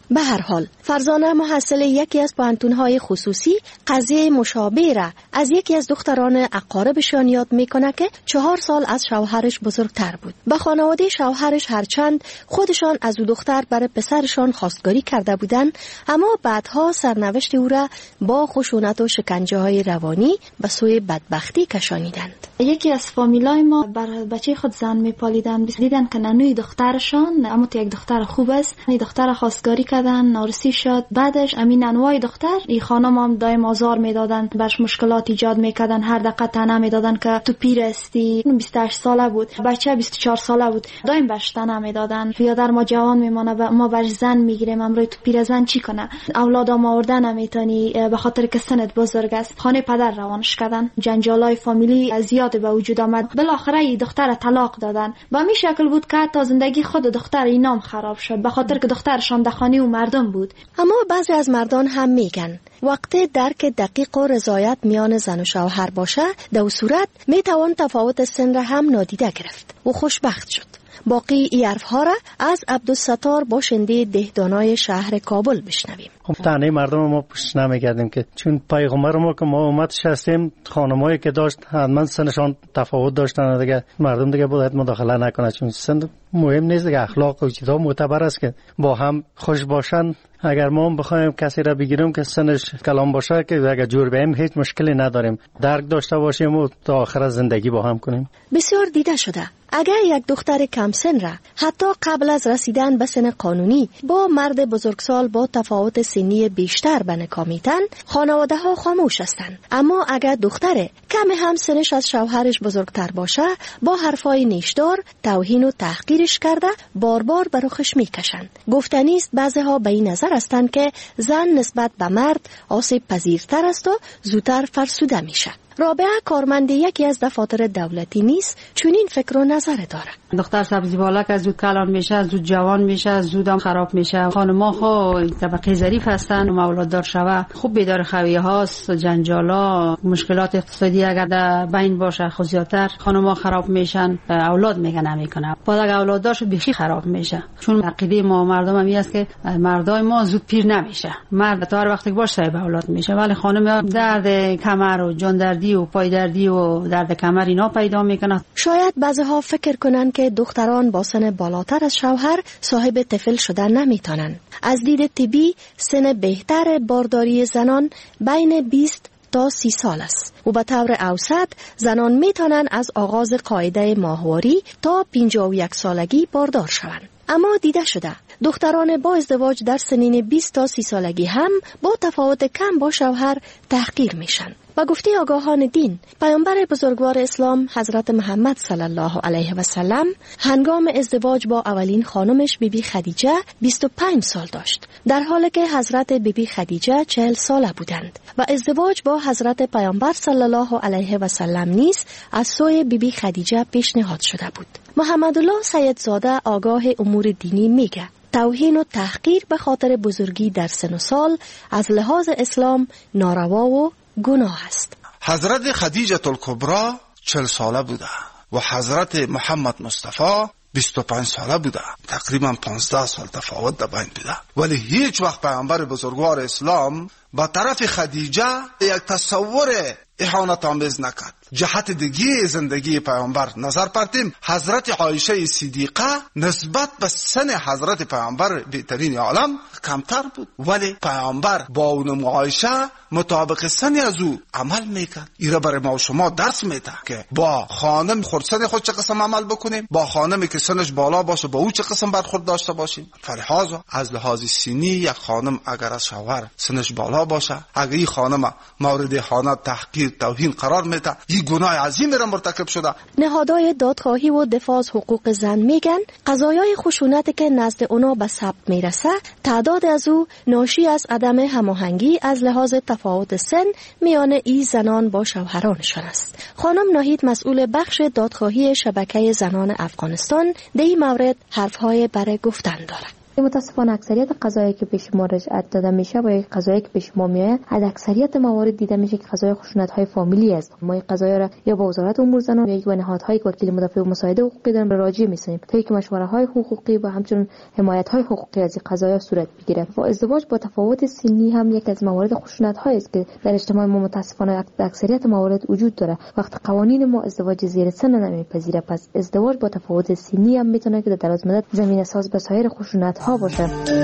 به هر حال فرزانه محصل یکی از پانتون‌های خصوصی قضیه مشابه را از یکی از دختران اقاربشان یاد میکنه که 4 سال از شوهرش بزرگتر بود. به خانواده شوهرش هرچند خودشان از او دختر برای پسرشان خواستگاری کرده بودند، اما بعدها سرنوشت او را با خشونت و شکنجه‌های روانی به سوی بدبختی کشانیدند. یکی از فامیلای ما بر بچه خود زن میپالیدن، دیدن که ننوی دخترشان اما تو یک دختر خوب است، این دختر خواستگاری کردن، نارسی شد. بعدش امین ننوای دختر این خانم هم دائم آزار میدادن، برش مشکلات ایجاد میکردن، هر دقیقه طعنه میدادن که تو پیر استی. 28 ساله بود، بچه 24 ساله بود، دائم برش طعنه میدادن. بیادر ما جوان میمونه، ما برش زن میگیریم، امروز تو پیر زن چی کنه؟ اولاد ما آوردن نمیتونی به خاطر که سنت بزرگ است. خانه پدر روانش کردن، جنجالای فامیلی زیاد به وجود آمد. بالاخره دختر طلاق دادن. با این شکل بود که تا زندگی خود دختر اینام خراب شد به خاطر که دخترشان در خانه و مردم بود. اما بعضی از مردان هم میگن وقتی درک دقیق و رضایت میان زن و شوهر باشه، در صورت میتوان تفاوت سن را هم نادیده گرفت و خوشبخت شد. باقی این حرف‌ها را از عبدالستار باشنده دهدانای شهر کابل بشنویم. تنه مردم ما پوش نمی‌کردیم که چون پیغمبر ما که ما امتش هستیم، خانمایی که داشت حتما سنشان تفاوت داشتن دیگه، مردم دیگه باید مداخله نکنه، چون سن مهم نیست دیگه، اخلاق و چیزا معتبر است که با هم خوش باشن. اگر ما بخوایم کسی را بگیریم که سنش کلام باشه که اگر جور بیم هیچ مشکلی نداریم، درک داشته باشیم و تا آخر زندگی با هم کنیم. بسیار دیده شده اگر یک دختر کم سن را حتی قبل از رسیدن به سن قانونی با مرد بزرگسال با تفاوت سنی بیشتر به نکاح میتن، خانواده ها خاموش هستند. اما اگر دختر کم هم سنش از شوهرش بزرگتر باشه، با حرفای نیشدار توهین و تحقیرش کرده بار بار بر رخش میکشند. گفتنی است بعضی ها به این نظر هستند که زن نسبت به مرد آسیب پذیرتر است و زودتر فرسوده میشه. رابعه کارمند یکی از دفاتر دولتی نیست، چون این فکر و نظر داره. دختر سبزی بالا که زود کلان میشه، زود جوان میشه، زودم خراب میشه. خانم‌ها خو طبقه ظریف هستن و اولاددار شوه خوب بیدار خویه هاست، جنجالا، مشکلات اقتصادی اگر در بین باشه خو زیادتر خانم‌ها خراب میشن، اولاد میگه نمیکنه. بعد اگر اولاد داشت بیخی خراب میشه. چون عقیده ما مردم هم است که مردای ما زود پیر نمیشه. مرد تا هر وقتی باشه صاحب اولاد میشه، ولی خانم درد کمر و جان دردی و پای دردی و درد کمر اینا پیدا میکنه. شاید بعضی‌ها فکر کنن که دختران با سن بالاتر از شوهر صاحب طفل شدن نمیتونن. از دید طبی سن بهتر بارداری زنان بین 20 تا 30 سال است و به طور اوسط زنان میتونن از آغاز قاعده ماهواری تا 51 سالگی باردار شوند. اما دیده شده دختران با ازدواج در سنین 20 تا 30 سالگی هم با تفاوت کم با شوهر تحقیر میشن. با گفته آگاهان دین، پیامبر بزرگوار اسلام حضرت محمد صلی الله علیه و سلم هنگام ازدواج با اولین خانمش بیبی خدیجه 25 سال داشت، در حالی که حضرت بیبی خدیجه 40 ساله بودند و ازدواج با حضرت پیامبر صلی الله علیه و سلم نیز از سوی بیبی خدیجه پیشنهاد شده بود. محمد الله سیدزاده آگاه امور دینی میگه توهین و تحقیر به خاطر بزرگی در سن و سال از لحاظ اسلام ناروا و گناه است. حضرت خدیجه الکبری 40 ساله بوده و حضرت محمد مصطفی 25 ساله بوده، تقریبا 15 سال تفاوت در بین بوده، ولی هیچ وقت پیامبر بزرگوار اسلام با طرف خدیجه یک تصور اهانت آمیز نکرد. جهت دیگه زندگی پیامبر نظر پرتیم، حضرت عایشه صدیقه نسبت به سن حضرت پیامبر بهترین عالم کمتر بود، ولی پیامبر با اون عایشه مطابق سن از او عمل میکرد. ایره برای ما و شما درس میده که با خانم خردسن خود چه قسم عمل بکنیم، با خانمی که سنش بالا باشه با او چه قسم برخورد داشته باشیم. فلحاظا از لحاظ سنی یک خانم اگر از شوهر سنش بالا باشه، اگر این خانم مورد اهانت، تحقیر، توهین قرار میده، این گناه عظیمی را مرتکب شده. نهادهای دادخواهی و دفاع از حقوق زن میگن قضایای خشونت که نزد اونا به ثبت میرسه، تعداد از او ناشی از عدم هماهنگی از لحاظ تفاوت سن میان این زنان با شوهرانشان است. خانم ناهید مسئول بخش دادخواهی شبکه زنان افغانستان در این مورد حرفهای برای گفتن دارد. متاسفانه اکثریت قضایی که پیش ما رجعت داده میشه و قضایی که پیش ما میاد از اکثریت موارد دیده میشه که قضای خشونت‌های فامیلی است. ما این قضایا را یا با وزارت امور زنان یا یک نهادهای که وکیل مدافع و مساعد حقوقی دارن راجع می‌سازیم تا اینکه مشوره‌های حقوقی و همچنین حمایت‌های حقوقی از این قضایا صورت بگیره. و ازدواج با تفاوت سنی هم یک از موارد خشونت‌هایی است که در اجتماع ما متاسفانه در اکثریت موارد وجود داره. وقتی قوانین ما ازدواج زیر سن نمیپذیره، پس ازدواج با تفاوت سنی هم میتونه که در دراز مدت زمینه ساز به سایر خشونت‌ها باشه.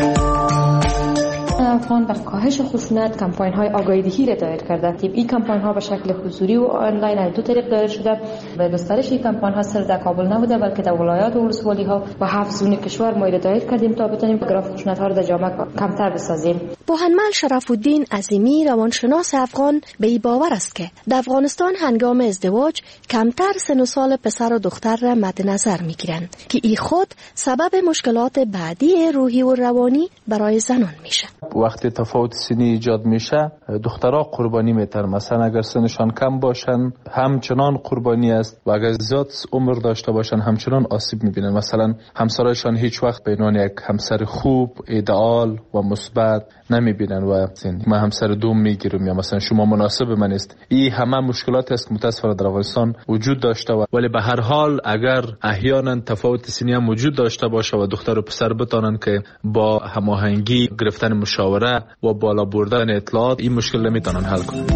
افغان بر کاهش خشونت کمپاین‌های آگاهی‌دهی را دایر کرده. این کمپاین‌ها به شکل حضوری و آنلاین از دو طریق دایر شده. به گسترش این کمپاین‌ها صرف در کابل نبوده بلکه در ولایات و ولسوالی‌ها و 7 زون کشور ما را دایر کردیم تا بتونیم گراف خشونت‌ها را در جامعه کمتر بسازیم. بوهنمل شرف‌الدین عظیمی روانشناس افغان به این باور است که در افغانستان هنگام ازدواج کمتر سن و سال پسر و دختر را مد نظر می‌گیرند که این خود سبب مشکلات بعدی روحی و روانی برای زنان میشه. وقتی تفاوت سنی ایجاد میشه دخترها قربانی میتر، مثلا اگر سنشان کم باشن همچنان قربانی است و اگر زیاد عمر داشته باشن همچنان آسیب میبینن. مثلا همسرایشان هیچ وقت به عنوان یک همسر خوب، ایدئال و مثبت نمیبینن و من همسر دوم میگیرم یا مثلا شما مناسب من است. این همه مشکلات است که متاسفانه در افغانستان وجود داشته ولی به هر حال اگر احیانا تفاوت سنی هم وجود داشته باشه و دختر و پسر بتانن که با هماهنگی گرفتن مشاوره و بالا بردن اطلاعات این مشکل نمیتونن حل کنن.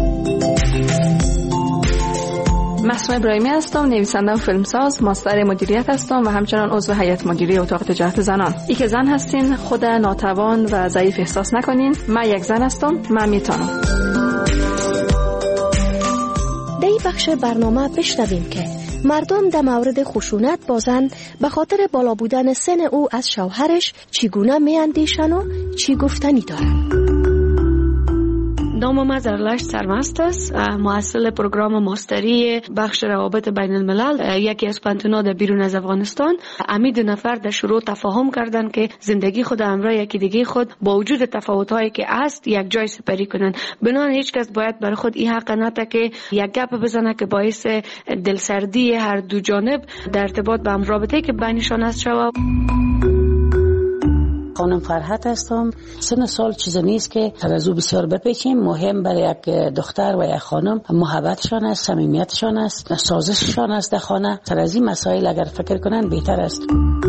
مسعود ابراهیمی هستم، نویسنده و فیلمساز، ماستر مدیریت هستم و همچنان عضو هیئت مدیره اتاق تجارت زنان. ای که زن هستین خود ناتوان و ضعیف احساس نکنین. من یک زن هستم، من میتونم. در این بخش برنامه بشنویم که مردم در مورد خشونت با زن به خاطر بالا بودن سن او از شوهرش چگونه میاندیشن و چی گفتنی دارن. نام ما زرلش سرمست است، مؤسس پروگرام ماستری بخش روابط بین الملل یکی از پانتونا در بیرون از افغانستان. امی 2 نفر در شروع تفاهم کردن که زندگی خود همراه یکی دیگه خود با وجود تفاوت‌هایی که است یک جای سپری کنن. بنابراین هیچ کس باید برای خود این حق نده که یک گپ بزنه که باعث دلسردی هر دو جانب در ارتباط به هم رابطه‌ای که بینشان است شود. خانم فرحت هستم. سن سال چیز نیست که از او بسیار بپیچیم. مهم برای یک دختر و یک خانم محبتشان است، صمیمیتشان است، سازششان است در خانه. سر از این مسائل اگر فکر کنن بهتر است.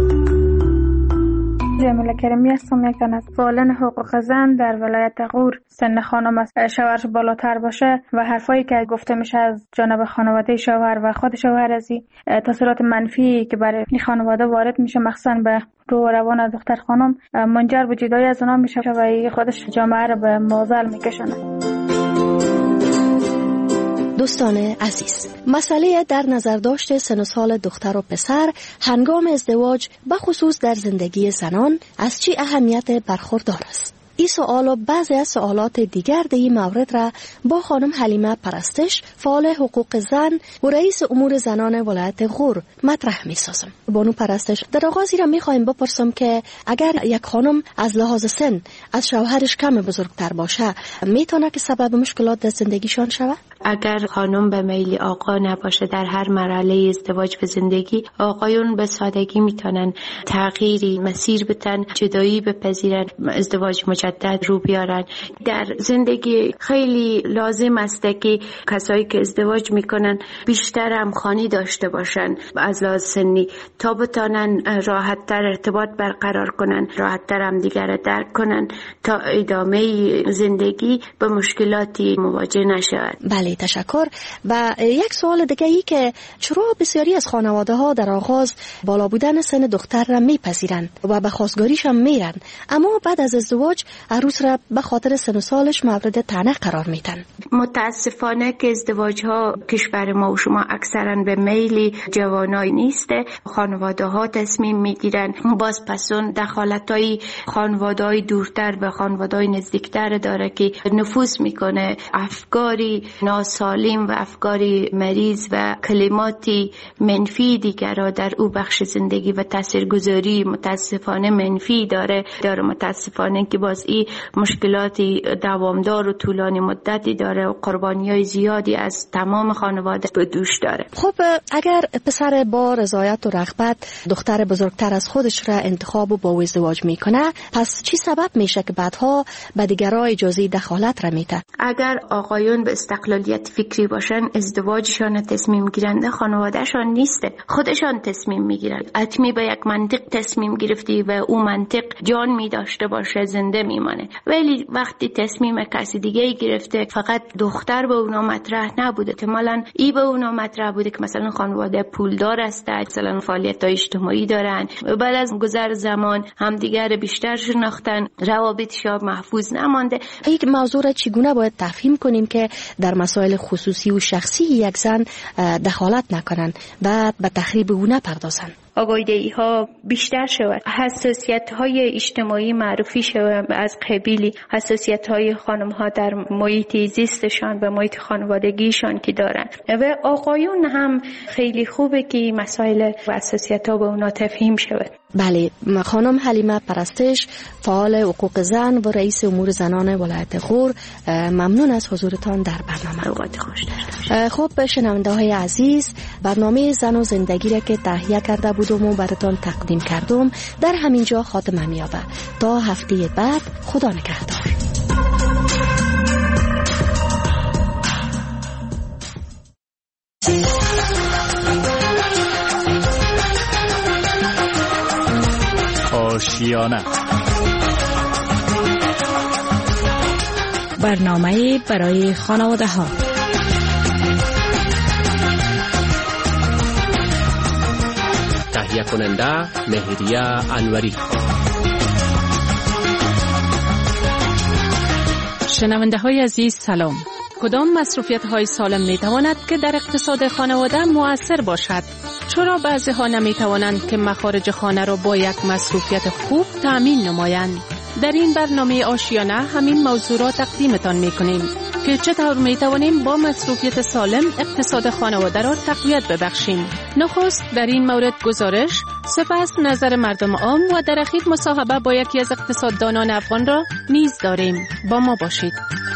جمیله کریمی هستم، یک از فعالان حقوق زن در ولایت غور. سن خانم از شوهرش بالاتر باشه و حرفایی که گفته میشه از جانب خانواده شوهر و خود شوهر از تاثیرات منفی که برای این خانواده وارد میشه مخصوصا به روح و روان دختر خانم منجر به جدایی از اونا میشه و خودش جامعه رو به معضل میکشونه. دوستان عزیز، مسئله در نظر داشت سن و سال دختر و پسر هنگام ازدواج به خصوص در زندگی زنان از چه اهمیت برخوردار است؟ این سوال و بعضی از سوالات دیگر در این مورد را با خانم حلیمه پرستش، فعال حقوق زن و رئیس امور زنان ولایت غور مطرح می سازم. بانو پرستش، در آغازی را می خواهیم بپرسم که اگر یک خانم از لحاظ سن از شوهرش کم بزرگتر باشه میتونه که سبب مشکلات در زندگیشان شود؟ اگر خانم به میل آقا نباشه در هر مرحله ازدواج به زندگی، آقایون به سادگی میتونن تغییری مسیر بدن، جدایی بپذیرن، ازدواج مجدد رو بیارن. در زندگی خیلی لازم است که کسایی که ازدواج میکنن بیشتر همخوانی داشته باشن از لحاظ سنی تا بتونن راحت‌تر ارتباط برقرار کنن، راحت‌تر هم دیگر را درک کنن تا ادامه زندگی به مشکلاتی مواجه نشود. بله، تشکر. و یک سوال دیگه ای که چرا بسیاری از خانواده ها در آغاز بالا بودن سن دختر را میپذیرند و به خواستگاریش هم میرن، اما بعد از ازدواج عروس را به خاطر سن و سالش مورد طعنه قرار میدن. متاسفانه که ازدواج ها کشور ما و شما اکثرا به میل جوانای نیسته. خانواده ها تصمیم میگیرن، باز پسون دخالت های خانواده های دورتر به خانواده های نزدیکتر داره که نفوذ میکنه، افکاری ناسالم و افکاری مریض و کلماتی منفی دیگر را در او بخش زندگی و تاثیرگذاری متاسفانه منفی داره متاسفانه که باز این مشکلاتی دوامدار و طولانی مدتی داره و قربانی‌های زیادی از تمام خانواده به دوش داره. خب اگر پسر با رضایت و رغبت دختر بزرگتر از خودش را انتخاب و با او ازدواج میکنه، پس چی سبب میشه که بعدها به دیگرها اجازه دخالت را میده؟ اگر آقایون به استقلالیت فکری باشن، ازدواجشان تصمیم گیرنده خانوادهشان نیسته، خودشان تصمیم میگیرن. حتمی به یک منطق تصمیم گرفتی و اون منطق جان می داشته باشه زنده میمانه. ولی وقتی تصمیم کسی دیگه گرفته، فقط دختر به اونا مطرح نبوده، احتمالاً ای به اونا مطرح بوده که مثلا خانواده پولدار است، مثلا فعالیت‌های اجتماعی دارن، بعد از گذر زمان همدیگر بیشتر شناختن، روابطشون محفوظ نمانده. این موضوع را چگونه باید تفهیم کنیم که در مسائل خصوصی و شخصی یک زن دخالت نکنن و به تخریب او نپردازن؟ آگاهی ها بیشتر شود، حساسیت های اجتماعی معرفی شود، از قبیل حساسیت های خانم ها در محیط زیستشان و محیط خانوادگیشان که دارن و آقایون هم خیلی خوبه که مسائل و حساسیت ها به اونا تفهیم شود. بله، خانم حلیمه پرستش، فعال حقوق زن و رئیس امور زنان ولایت غور، ممنون از حضورتان در برنامه. اوقات خوش داشته. خب شنونده های عزیز، برنامه زن و زندگی را که تهیه کرده بودم و براتان تقدیم کردم در همین جا خاتمه می‌یابد. تا هفته بعد، خدا نگهدار. آشیانه، برنامه برای خانواده ها. تهیه کننده مهریه انوری. شنونده های عزیز سلام. کدام مصروفیت های سالم می تواند که در اقتصاد خانواده مؤثر باشد؟ چرا بعضی ها نمی توانند که مخارج خانه را با یک مصروفیت خوب تأمین نمایند؟ در این برنامه آشیانه همین موضوع را تقدیمتان می کنیم که چطور می توانیم با مصروفیت سالم اقتصاد خانواده را تقویت ببخشیم. نخست در این مورد گزارش، سپس نظر مردم عام و در اخیر مصاحبه با یکی از اقتصاددانان افغان را نیز داریم. با ما باشید.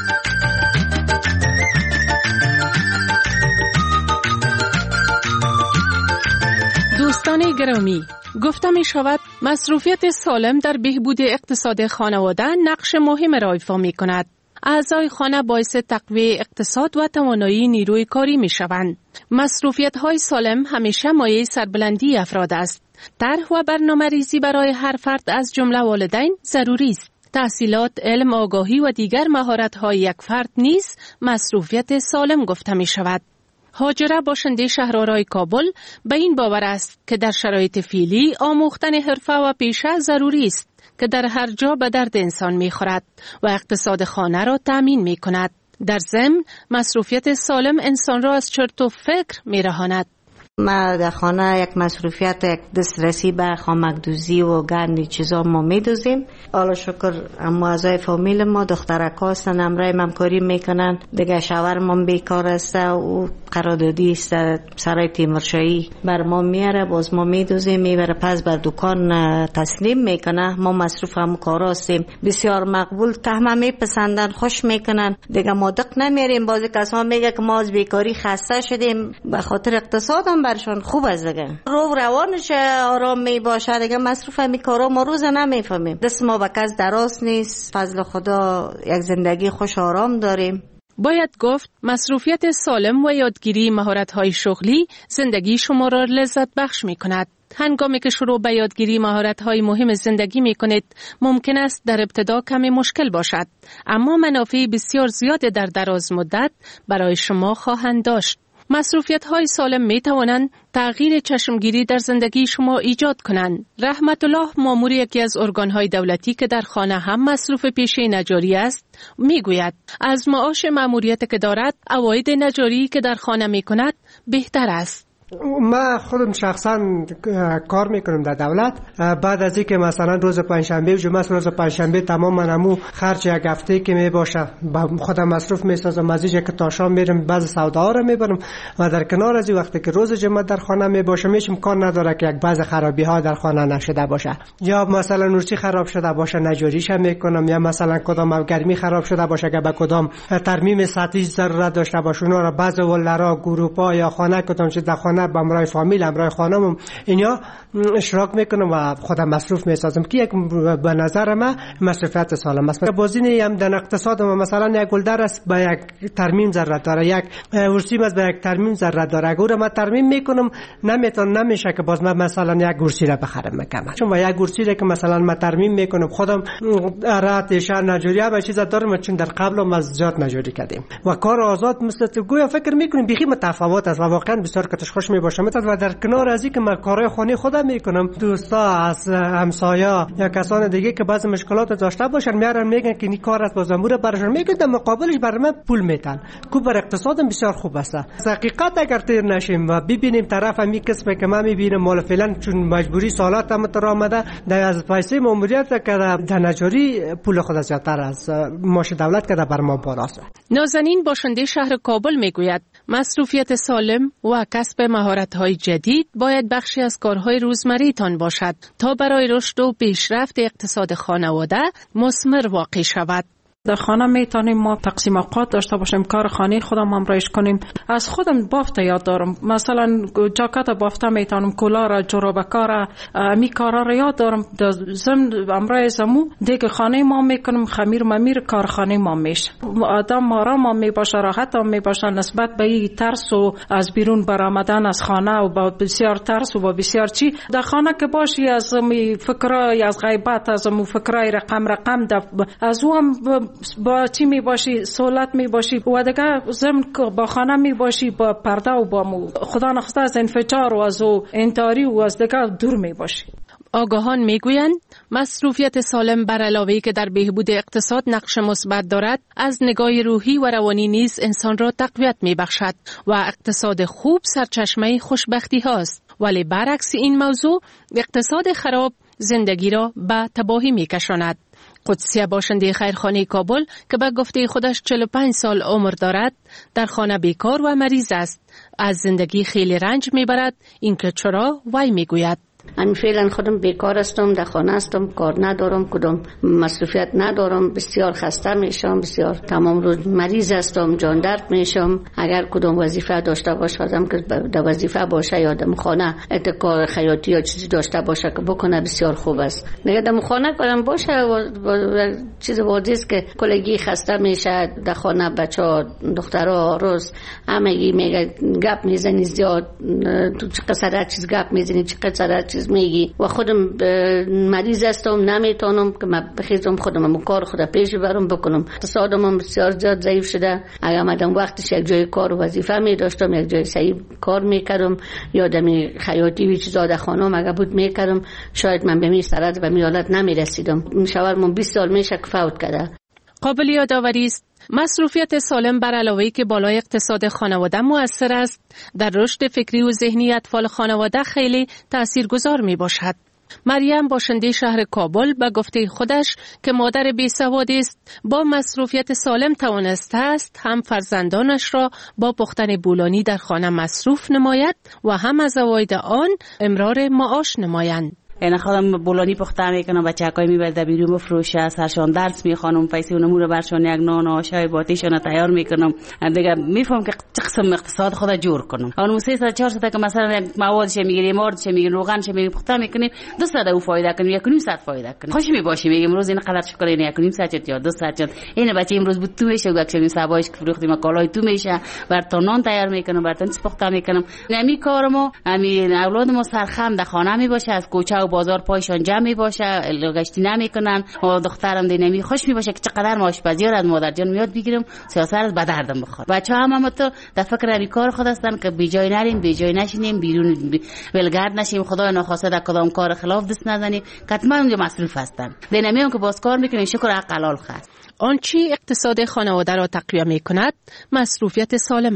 دوستان گرامی، گفته می شود مصروفیت سالم در بهبود اقتصاد خانواده نقش مهم را ایفا می کند. اعضای خانه باعث تقویت اقتصاد و توانایی نیروی کاری می شوند. مصروفیت های سالم همیشه مایه سربلندی افراد است. طرح و برنامه ریزی برای هر فرد از جمله والدین ضروری است. تحصیلات، علم، آگاهی و دیگر مهارت های یک فرد نیز مصروفیت سالم گفته می شود. هاجره باشنده شهرآرای کابل به این باور است که در شرایط فعلی آموختن حرفه و پیشه ضروری است که در هر جا به درد انسان می‌خورد و اقتصاد خانه را تأمین می‌کند. در ضمن مصروفیت سالم انسان را از چرت و فکر می‌رهاند. ما در خانه یک مصروفیت، یک دسترسی به خامک‌دوزی و گندی چیزا ما می‌دوزیم. حالا شکر اما اعضای فامیل ما دخترک هستن، همراه همکاری میکنن. دیگه شوهر ما بیکار است و قراردادی است سرای تیمورشاهی بر ما میاره، باز ما میدوزیم میبره پس بر دکان تسلیم میکنه. ما مصروف هم کار هستیم، بسیار مقبول، تهمه میپسندن، خوش میکنن. دیگه ما دق نمیاریم. بعضی کسا میگه که ما از بیکاری خسته شدیم، به خاطر اقتصاد هم برشون خوب است. دیگه رو روانش آرام می باشه. دیگه مصروف همی کارا ما روز نمیفهمیم. دست ما به کس دراز نیست، فضل خدا یک زندگی خوش آرام داریم. باید گفت مصروفیت سالم و یادگیری مهارت‌های شغلی زندگی شما را لذت بخش می‌کند. هنگامی که شروع به یادگیری مهارت‌های مهم زندگی می‌کنید، ممکن است در ابتدا کمی مشکل باشد، اما منافع بسیار زیاد در دراز مدت برای شما خواهند داشت. مصروفیت‌های سالم می‌توانند تغییر چشمگیری در زندگی شما ایجاد کنند. رحمت الله مامور یکی از ارگان‌های دولتی که در خانه هم مصروف پیشه نجاری است، می‌گوید از معاش ماموریت که دارد، عواید نجاری که در خانه می‌کند بهتر است. من خودم شخصا کار میکنم در دولت. بعد از اینکه مثلا روز پنجشنبه و جمعه، روز پنجشنبه تمام منمو خرج یک هفته که میباشه خودم مصروف میسازم، از اینجا که تا شام میرم بعض سوداها رو میبرم و در کنار از این وقتی که روز جمعه در خانه میباشم هیچ امکان نداره که یک بعض خرابی ها در خانه نشده باشه، یا مثلا نورچی خراب شده باشه نجاریش میکنم، یا مثلا کدام گرمی خراب شده باشه که به کدام ترمیم سطحی ضرورت داشته باشه اونا رو بعض ولرا گروپا یا خانه کدام چه در خانه با امرای فامیل امرای خانم اینا اشتراک میکنم و خودم مصروف میسازم که یک به نظر من مصرفیت سالم است. بازینی هم در اقتصاد ما مثلا یک گلدر است به یک ترمیم ضرورت داره، یک ورسیم است به یک ترمیم ضرورت داره. اگر من ترمیم میکنم نمیشه که باز من مثلا یک گرسی را بخرم مکمل، چون با یک گرسی را که مثلا من ترمیم میکنم خودم رات شهر نجوریه و چیزا دارم، چون در قبل ما زیاد نجوری کردیم و کار آزاد مثل گویا فکر میکنیم بیخی متفاوت است و واقعا بسیار کتش خوش میباشه. و در کنار از این که من کارهای خانه خودم میکنم، دوستا از همسایا یا کسان دیگه که بعضی مشکلات داشته باشن میارن میگن که این کار است باز امور براشون میگن، در مقابلش برای من پول میتن که بر اقتصادم بسیار خوب است. حقیقت اگر تیر نشیم و ببینیم طرف می کسب که من میبینم مال فعلا چون مجبوری سالات هم تر آمده در از پیسه ماموریت که در نجاری پول خود زیادتر از معاش دولت که بر ما بالاست. نازنین باشنده شهر کابل میگوید مصروفیت سالم و کسب مهارت‌های جدید باید بخشی از کارهای روزمره‌تان باشد تا برای رشد و پیشرفت اقتصاد خانواده مثمر واقع شود. در خانه میتونیم ما تقسیم اوقات داشته باشیم، کار خانه خودم همراهش کنیم. از خودم بافت یاد دارم، مثلا جاکت بافته میتونم، کلاه جورابکار می کارا را یاد دارم. زم همراه زمو دیگه خانه ما میکنم، خمیر ممیر کار خانه ما میشه. آدم آرام هم میباشه، راحت هم میباشه نسبت به این ترس و از بیرون برآمدن از خانه و با بسیار ترس و با بسیار چی در خانه که باشی، از می فکرای از غیبت، از مو فکرای رقم از او هم با چی می باشی، سهولت می باشی و دیگه ضمن با خانه می باشی با پرده و با خدا نخواسته از انفجار و از انتحاری و از دیگه دور می باشی. آگاهان میگویند مصروفیت سالم بر علاوه که در بهبود اقتصاد نقش مثبت دارد، از نگاه روحی و روانی نیز انسان را تقویت میبخشد و اقتصاد خوب سرچشمه خوشبختی هاست. ولی برعکس این موضوع اقتصاد خراب زندگی را به تباهی میکشاند. قدسیه باشنده خیرخانه کابل که به گفته خودش 45 سال عمر دارد، در خانه بیکار و مریض است. از زندگی خیلی رنج میبرد. اینکه چرا وی میگوید من فعلا خودم بیکار هستم، در خانه هستم، کار ندارم، کدام مصروفیت ندارم، بسیار خسته میشم، بسیار تمام روز مریض هستم، جان درد میشم. اگر کدام وظیفه داشته باشم که در وظیفه باشه یا در خانه کار خیاطی یا چیزی داشته باشه که بکنه بسیار خوب است. نگه در خانه کارم باشه چیز واضحه است که کلگی خسته میشه در خانه، بچه‌ها دخترها روز همگی میگه گپ میزنی زیاد، تو چقدر چیز گپ میزنی، چقدر چیز میگی و خودم مریض هستم، نمیتونم که من بخیزم خودم کار خود پیش برم بکنم. اقتصادم بسیار زیاد ضعیف شده. اگر آمدم وقتش یک جای کار و وظیفه می داشتم، یک جای صحیح کار میکردم، یادم خیاطی و چیزا در خانم اگر بود میکردم، شاید من به می سرد و می حالت نمیرسیدم. شوهرم 20 سال میشه که فوت کرده. قابل یادآوری است مصروفیت سالم بر علاوه که بالای اقتصاد خانواده مؤثر است، در رشد فکری و ذهنی اطفال خانواده خیلی تاثیرگذار می باشد. مریم باشنده شهر کابل به گفته خودش که مادر بی‌سوادی است، با مصروفیت سالم توانسته است هم فرزندانش را با پختن بولانی در خانه مصروف نماید و هم از عواید آن امرار معاش نمایند. یعنی خودم بولانی پخته میکنم، بچه‌های میبرد بیرون بفروشه، سرشان درس میخوانم، پیسه اونمو رو برشان یک نان آشای باتیشون تیار میکنم، دیگه میفهم که چه قسم اقتصاد خود جور کنم. اون 300 400 که مثلا یک موادش میگیریم، ماردش میگیریم، روغنش میگیریم، پخته میکنیم، 200 او فایده کنیم، 1.5 ساعت فایده کنیم. خوش میباشیم، میگیم امروز این قدر شکر این 1.5 ساعت یا 2 ساعت. این بچه امروز بود تو میشه، یک سبایش که فروختیم کالای تو میشه، براتون نان تیار میکنم، براتون پخته میکنم. نمی کارمو، همین اولادمو سرخم در خانه میباشه، از کوچه و بازار پایشان جمع می باشه، گشتی نمیکنن و دخترم دینمی خوش می باشه که چقدر ما آشپزی رو از مادر جان میاد بگیرم، سیاست از به دردم بخوره. بچه‌ها هم تو در فکر همین کار خود هستن که بی جای نریم، بی جای نشینیم، بیرون ولگرد نشیم، خدای ناخواسته در کدام کار خلاف دست نزنیم، حتما اونجا مصروف هستن. دینمی که باز کار میکنن، شکر حلال خست. آنچه اقتصاد خانواده را تقویت میکند مصروفیت سالم است.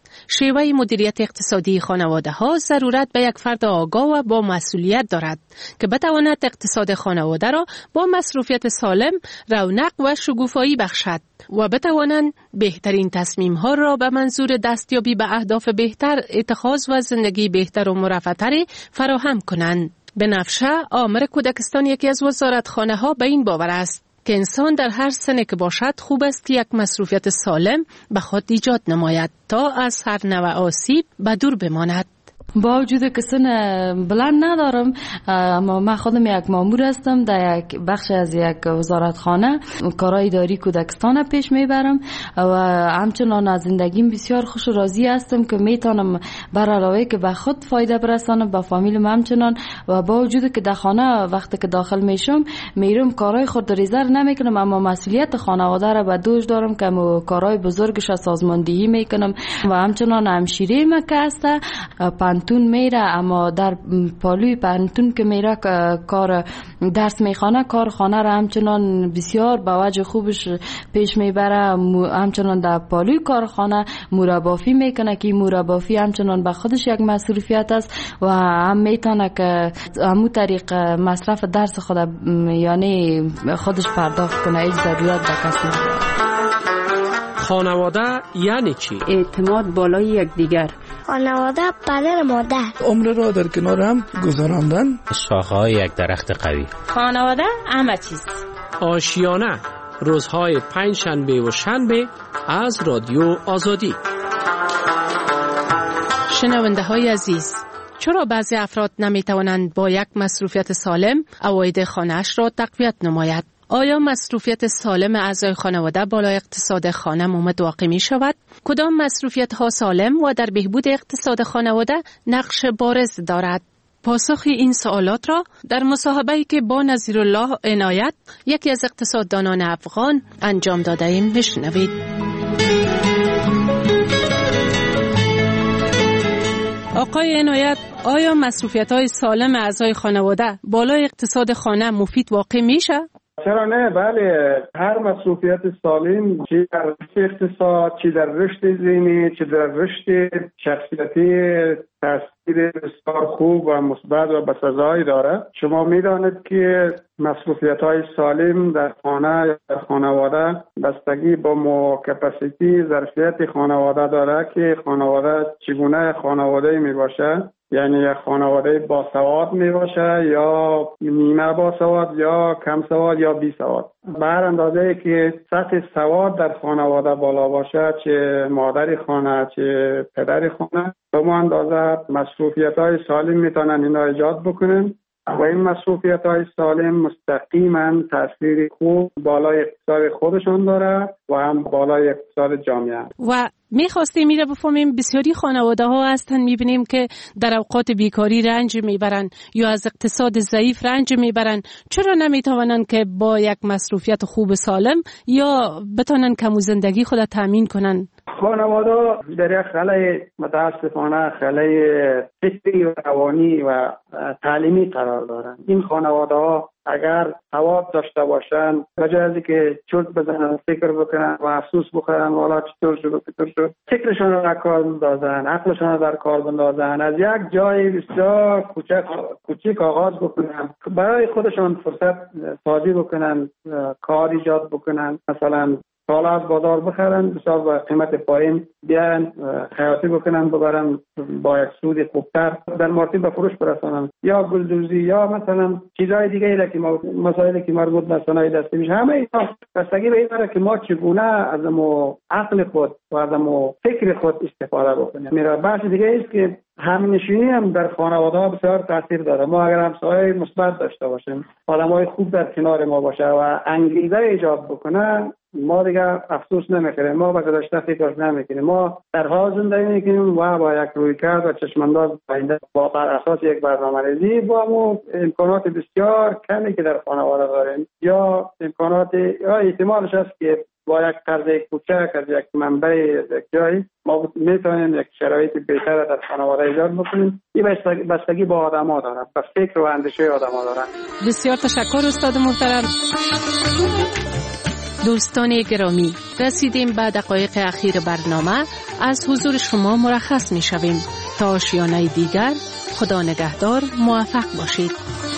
شیوه مدیریت اقتصادی خانواده ها ضرورت به یک فرد آگاه و با مسئولیت دارد که بتواند اقتصاد خانواده را با مصروفیت سالم رونق و شکوفایی بخشد و بتوانند بهترین تصمیم ها را به منظور دستیابی به اهداف بهتر اتخاذ و زندگی بهتر و مرفه‌تر فراهم کنند. بنفشه آمر کودکستان یکی از وزارتخانه ها به این باور است که انسان در هر سنی که باشد خوب است که یک مصروفیت سالم به خود ایجاد نماید تا از هر نوع آسیب به دور بماند. با وجود که سن بلند ندارم، اما من خودم یک مامور هستم در یک بخش از یک وزارتخانه، کارهای اداری کودکستان پیش میبرم و همچنان از زندگیم بسیار خوش و راضی هستم که میتونم بر علاوه که به خود فایده برسانم به فامیلم همچنان. و با وجود که در خانه وقتی که داخل میشم میرم کارهای خود ریزر نمیکنم، اما مسئولیت خانواده را به دوش دارم که کارهای بزرگش سازماندهی میکنم و همچنان همشیره مکه است. پانتون میره، اما در پالوی پانتون که میره کار درس میخوانه، کار خانه را همچنان بسیار با وجه خوبش پیش میبره. همچنان در پالوی کارخانه مربافی میکنه که مربافی همچنان به خودش یک مصروفیت است و هم میتونه که همون طریق مصرف درس خود یعنی خودش پرداخت کنه، هیچ ضرورت به کسی نداره. خانواده یعنی چی؟ اعتماد بالای یکدیگر. خانواده پدر مادر. عمر را در کنار هم گذراندن. شاخه‌های یک درخت قوی. خانواده همه چیز. آشیانه روزهای پنجشنبه و شنبه از رادیو آزادی. شنونده های عزیز، چرا بعضی افراد نمی توانند با یک مصروفیت سالم عواید خانه‌اش را تقویت نماید؟ آیا مصروفیت سالم اعضای خانواده بالای اقتصاد خانه ممد واقع می شود؟ کدام مصروفیت ها سالم و در بهبود اقتصاد خانواده نقش بارز دارد؟ پاسخ این سوالات را در مصاحبه‌ای که با نظیرالله عنایت، یکی از اقتصاددانان افغان، انجام داده ایم بشنوید. آقای عنایت، آیا مصروفیت‌های سالم اعضای خانواده بالای اقتصاد خانه مفید واقع میشه؟ چرا نه؟ بله، هر مصروفیت سالم، چی در رشد اقتصاد، چی در رشد ذهنی، چی در رشد شخصیتی، تاثیر بسیار خوب و مثبت و بسزایی داره. شما میدانید که مصروفیت‌های سالم در خانه یا در خانواده بستگی با کپاسیتی ظرفیت خانواده داره که خانواده چگونه خانواده می باشه. یعنی یک خانواده باسواد می باشه یا نیمه باسواد یا کم سواد یا بی سواد. به هر اندازه که سطح سواد در خانواده بالا باشه، چه مادر خانه چه پدر خانه، به ما اندازه مصروفیت‌های سالم میتونن اینا ایجاد بکنن و این مصروفیت‌های سالم مستقیما تاثیر خوب بالای اقتصاد خودشون داره و هم بالای اقتصاد جامعه. و می‌خواستیم میره بفهمیم بسیاری خانواده‌ها هستن می‌بینیم که در اوقات بیکاری رنج میبرن یا از اقتصاد ضعیف رنج میبرن. چرا نمیتوانن که با یک مصروفیت خوب سالم یا بتونن کم زندگی خود تامین کنن؟ خانواده در یک خلای متاسفانه خلای فکری و روانی و تعلیمی قرار دارند. این خانواده ها اگر ثواب داشته باشن، بجای از اینکه چرت بزنن فکر بکنن و افسوس بخورن والا چطور شد، فکرشون رو در کار بندازن، عقلشون رو در کار بندازن، از یک جای بسیار کوچیک آغاز بکنن، برای خودشون فرصت سازی بکنن، کار ایجاد بکنن. مثلا حالا از بازار بخرن بسیار با قیمت پایین، بیان خیاطی بکنن ببرن با یک سود خوبتر در مرتبه به فروش برسانن، یا گلدوزی یا مثلا چیزهای دیگه که مسائلی که مربوط به صنایع دستی میشه. همه اینا بستگی به این داره که ما چگونه از عقل خود و از فکر خود استفاده بکنیم. میره بحث دیگه است که همنشینی هم در خانواده ها بسیار تاثیر داره. ما اگر همسایه مثبت داشته باشیم، آدمای خوب در کنار ما باشه و انگیزه ایجاد بکنه، ما دیگه افسوس نمیکنیم، ما به گذشته فکر نمیکنیم، ما در حال زندگی میکنیم و با یک رویکرد و چشمانداز با بر اساس یک برنامه‌ریزی با امکانات بسیار کمی که در خانواده داریم یا امکانات یا احتمالش هست که با یک قرض کوچک از یک منبع یک جایی ما میتونیم یک شرایط بهتر در خانواده ایجاد بکنیم. این بستگی با آدم‌ها داره، با فکر و اندیشه آدم‌ها داره. بسیار تشکر استاد محترم. دوستان گرامی، رسیدیم به دقایق اخیر برنامه. از حضور شما مرخص می شویم. تا آشیانه دیگر، خدا نگهدار، موفق باشید.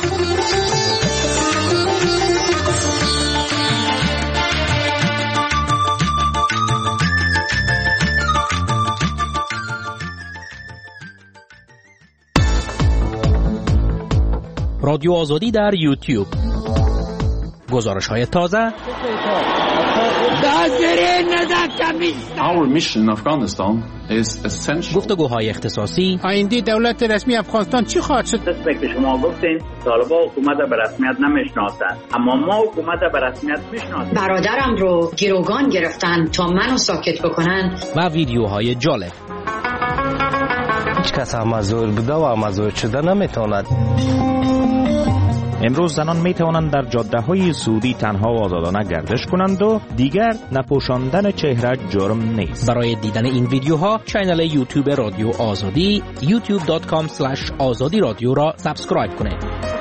رادیو آزادی در یوتیوب. گزارش‌های تازه. Our mission in Afghanistan is essential. گفتگوهای اختصاصی. آینده دولت رسمی افغانستان چی خواهد شد؟ دسته که شما گفتین طالبان حکومت به رسمیت نمیشناسند، اما ما حکومت به رسمیت میشناسیم. برادرم رو گروگان گرفتن تا منو ساکت بکنن. و ویدیوهای جالب. هیچ کس مزور بوده و مزور شده نمیتواند. امروز زنان می توانند در جاده‌های سعودی تنها و آزادانه گردش کنند و دیگر نپوشاندن چهره جرم نیست. برای دیدن این ویدیوها کانال یوتیوب رادیو آزادی youtube.com/azadi radio را سابسکرایب کنید.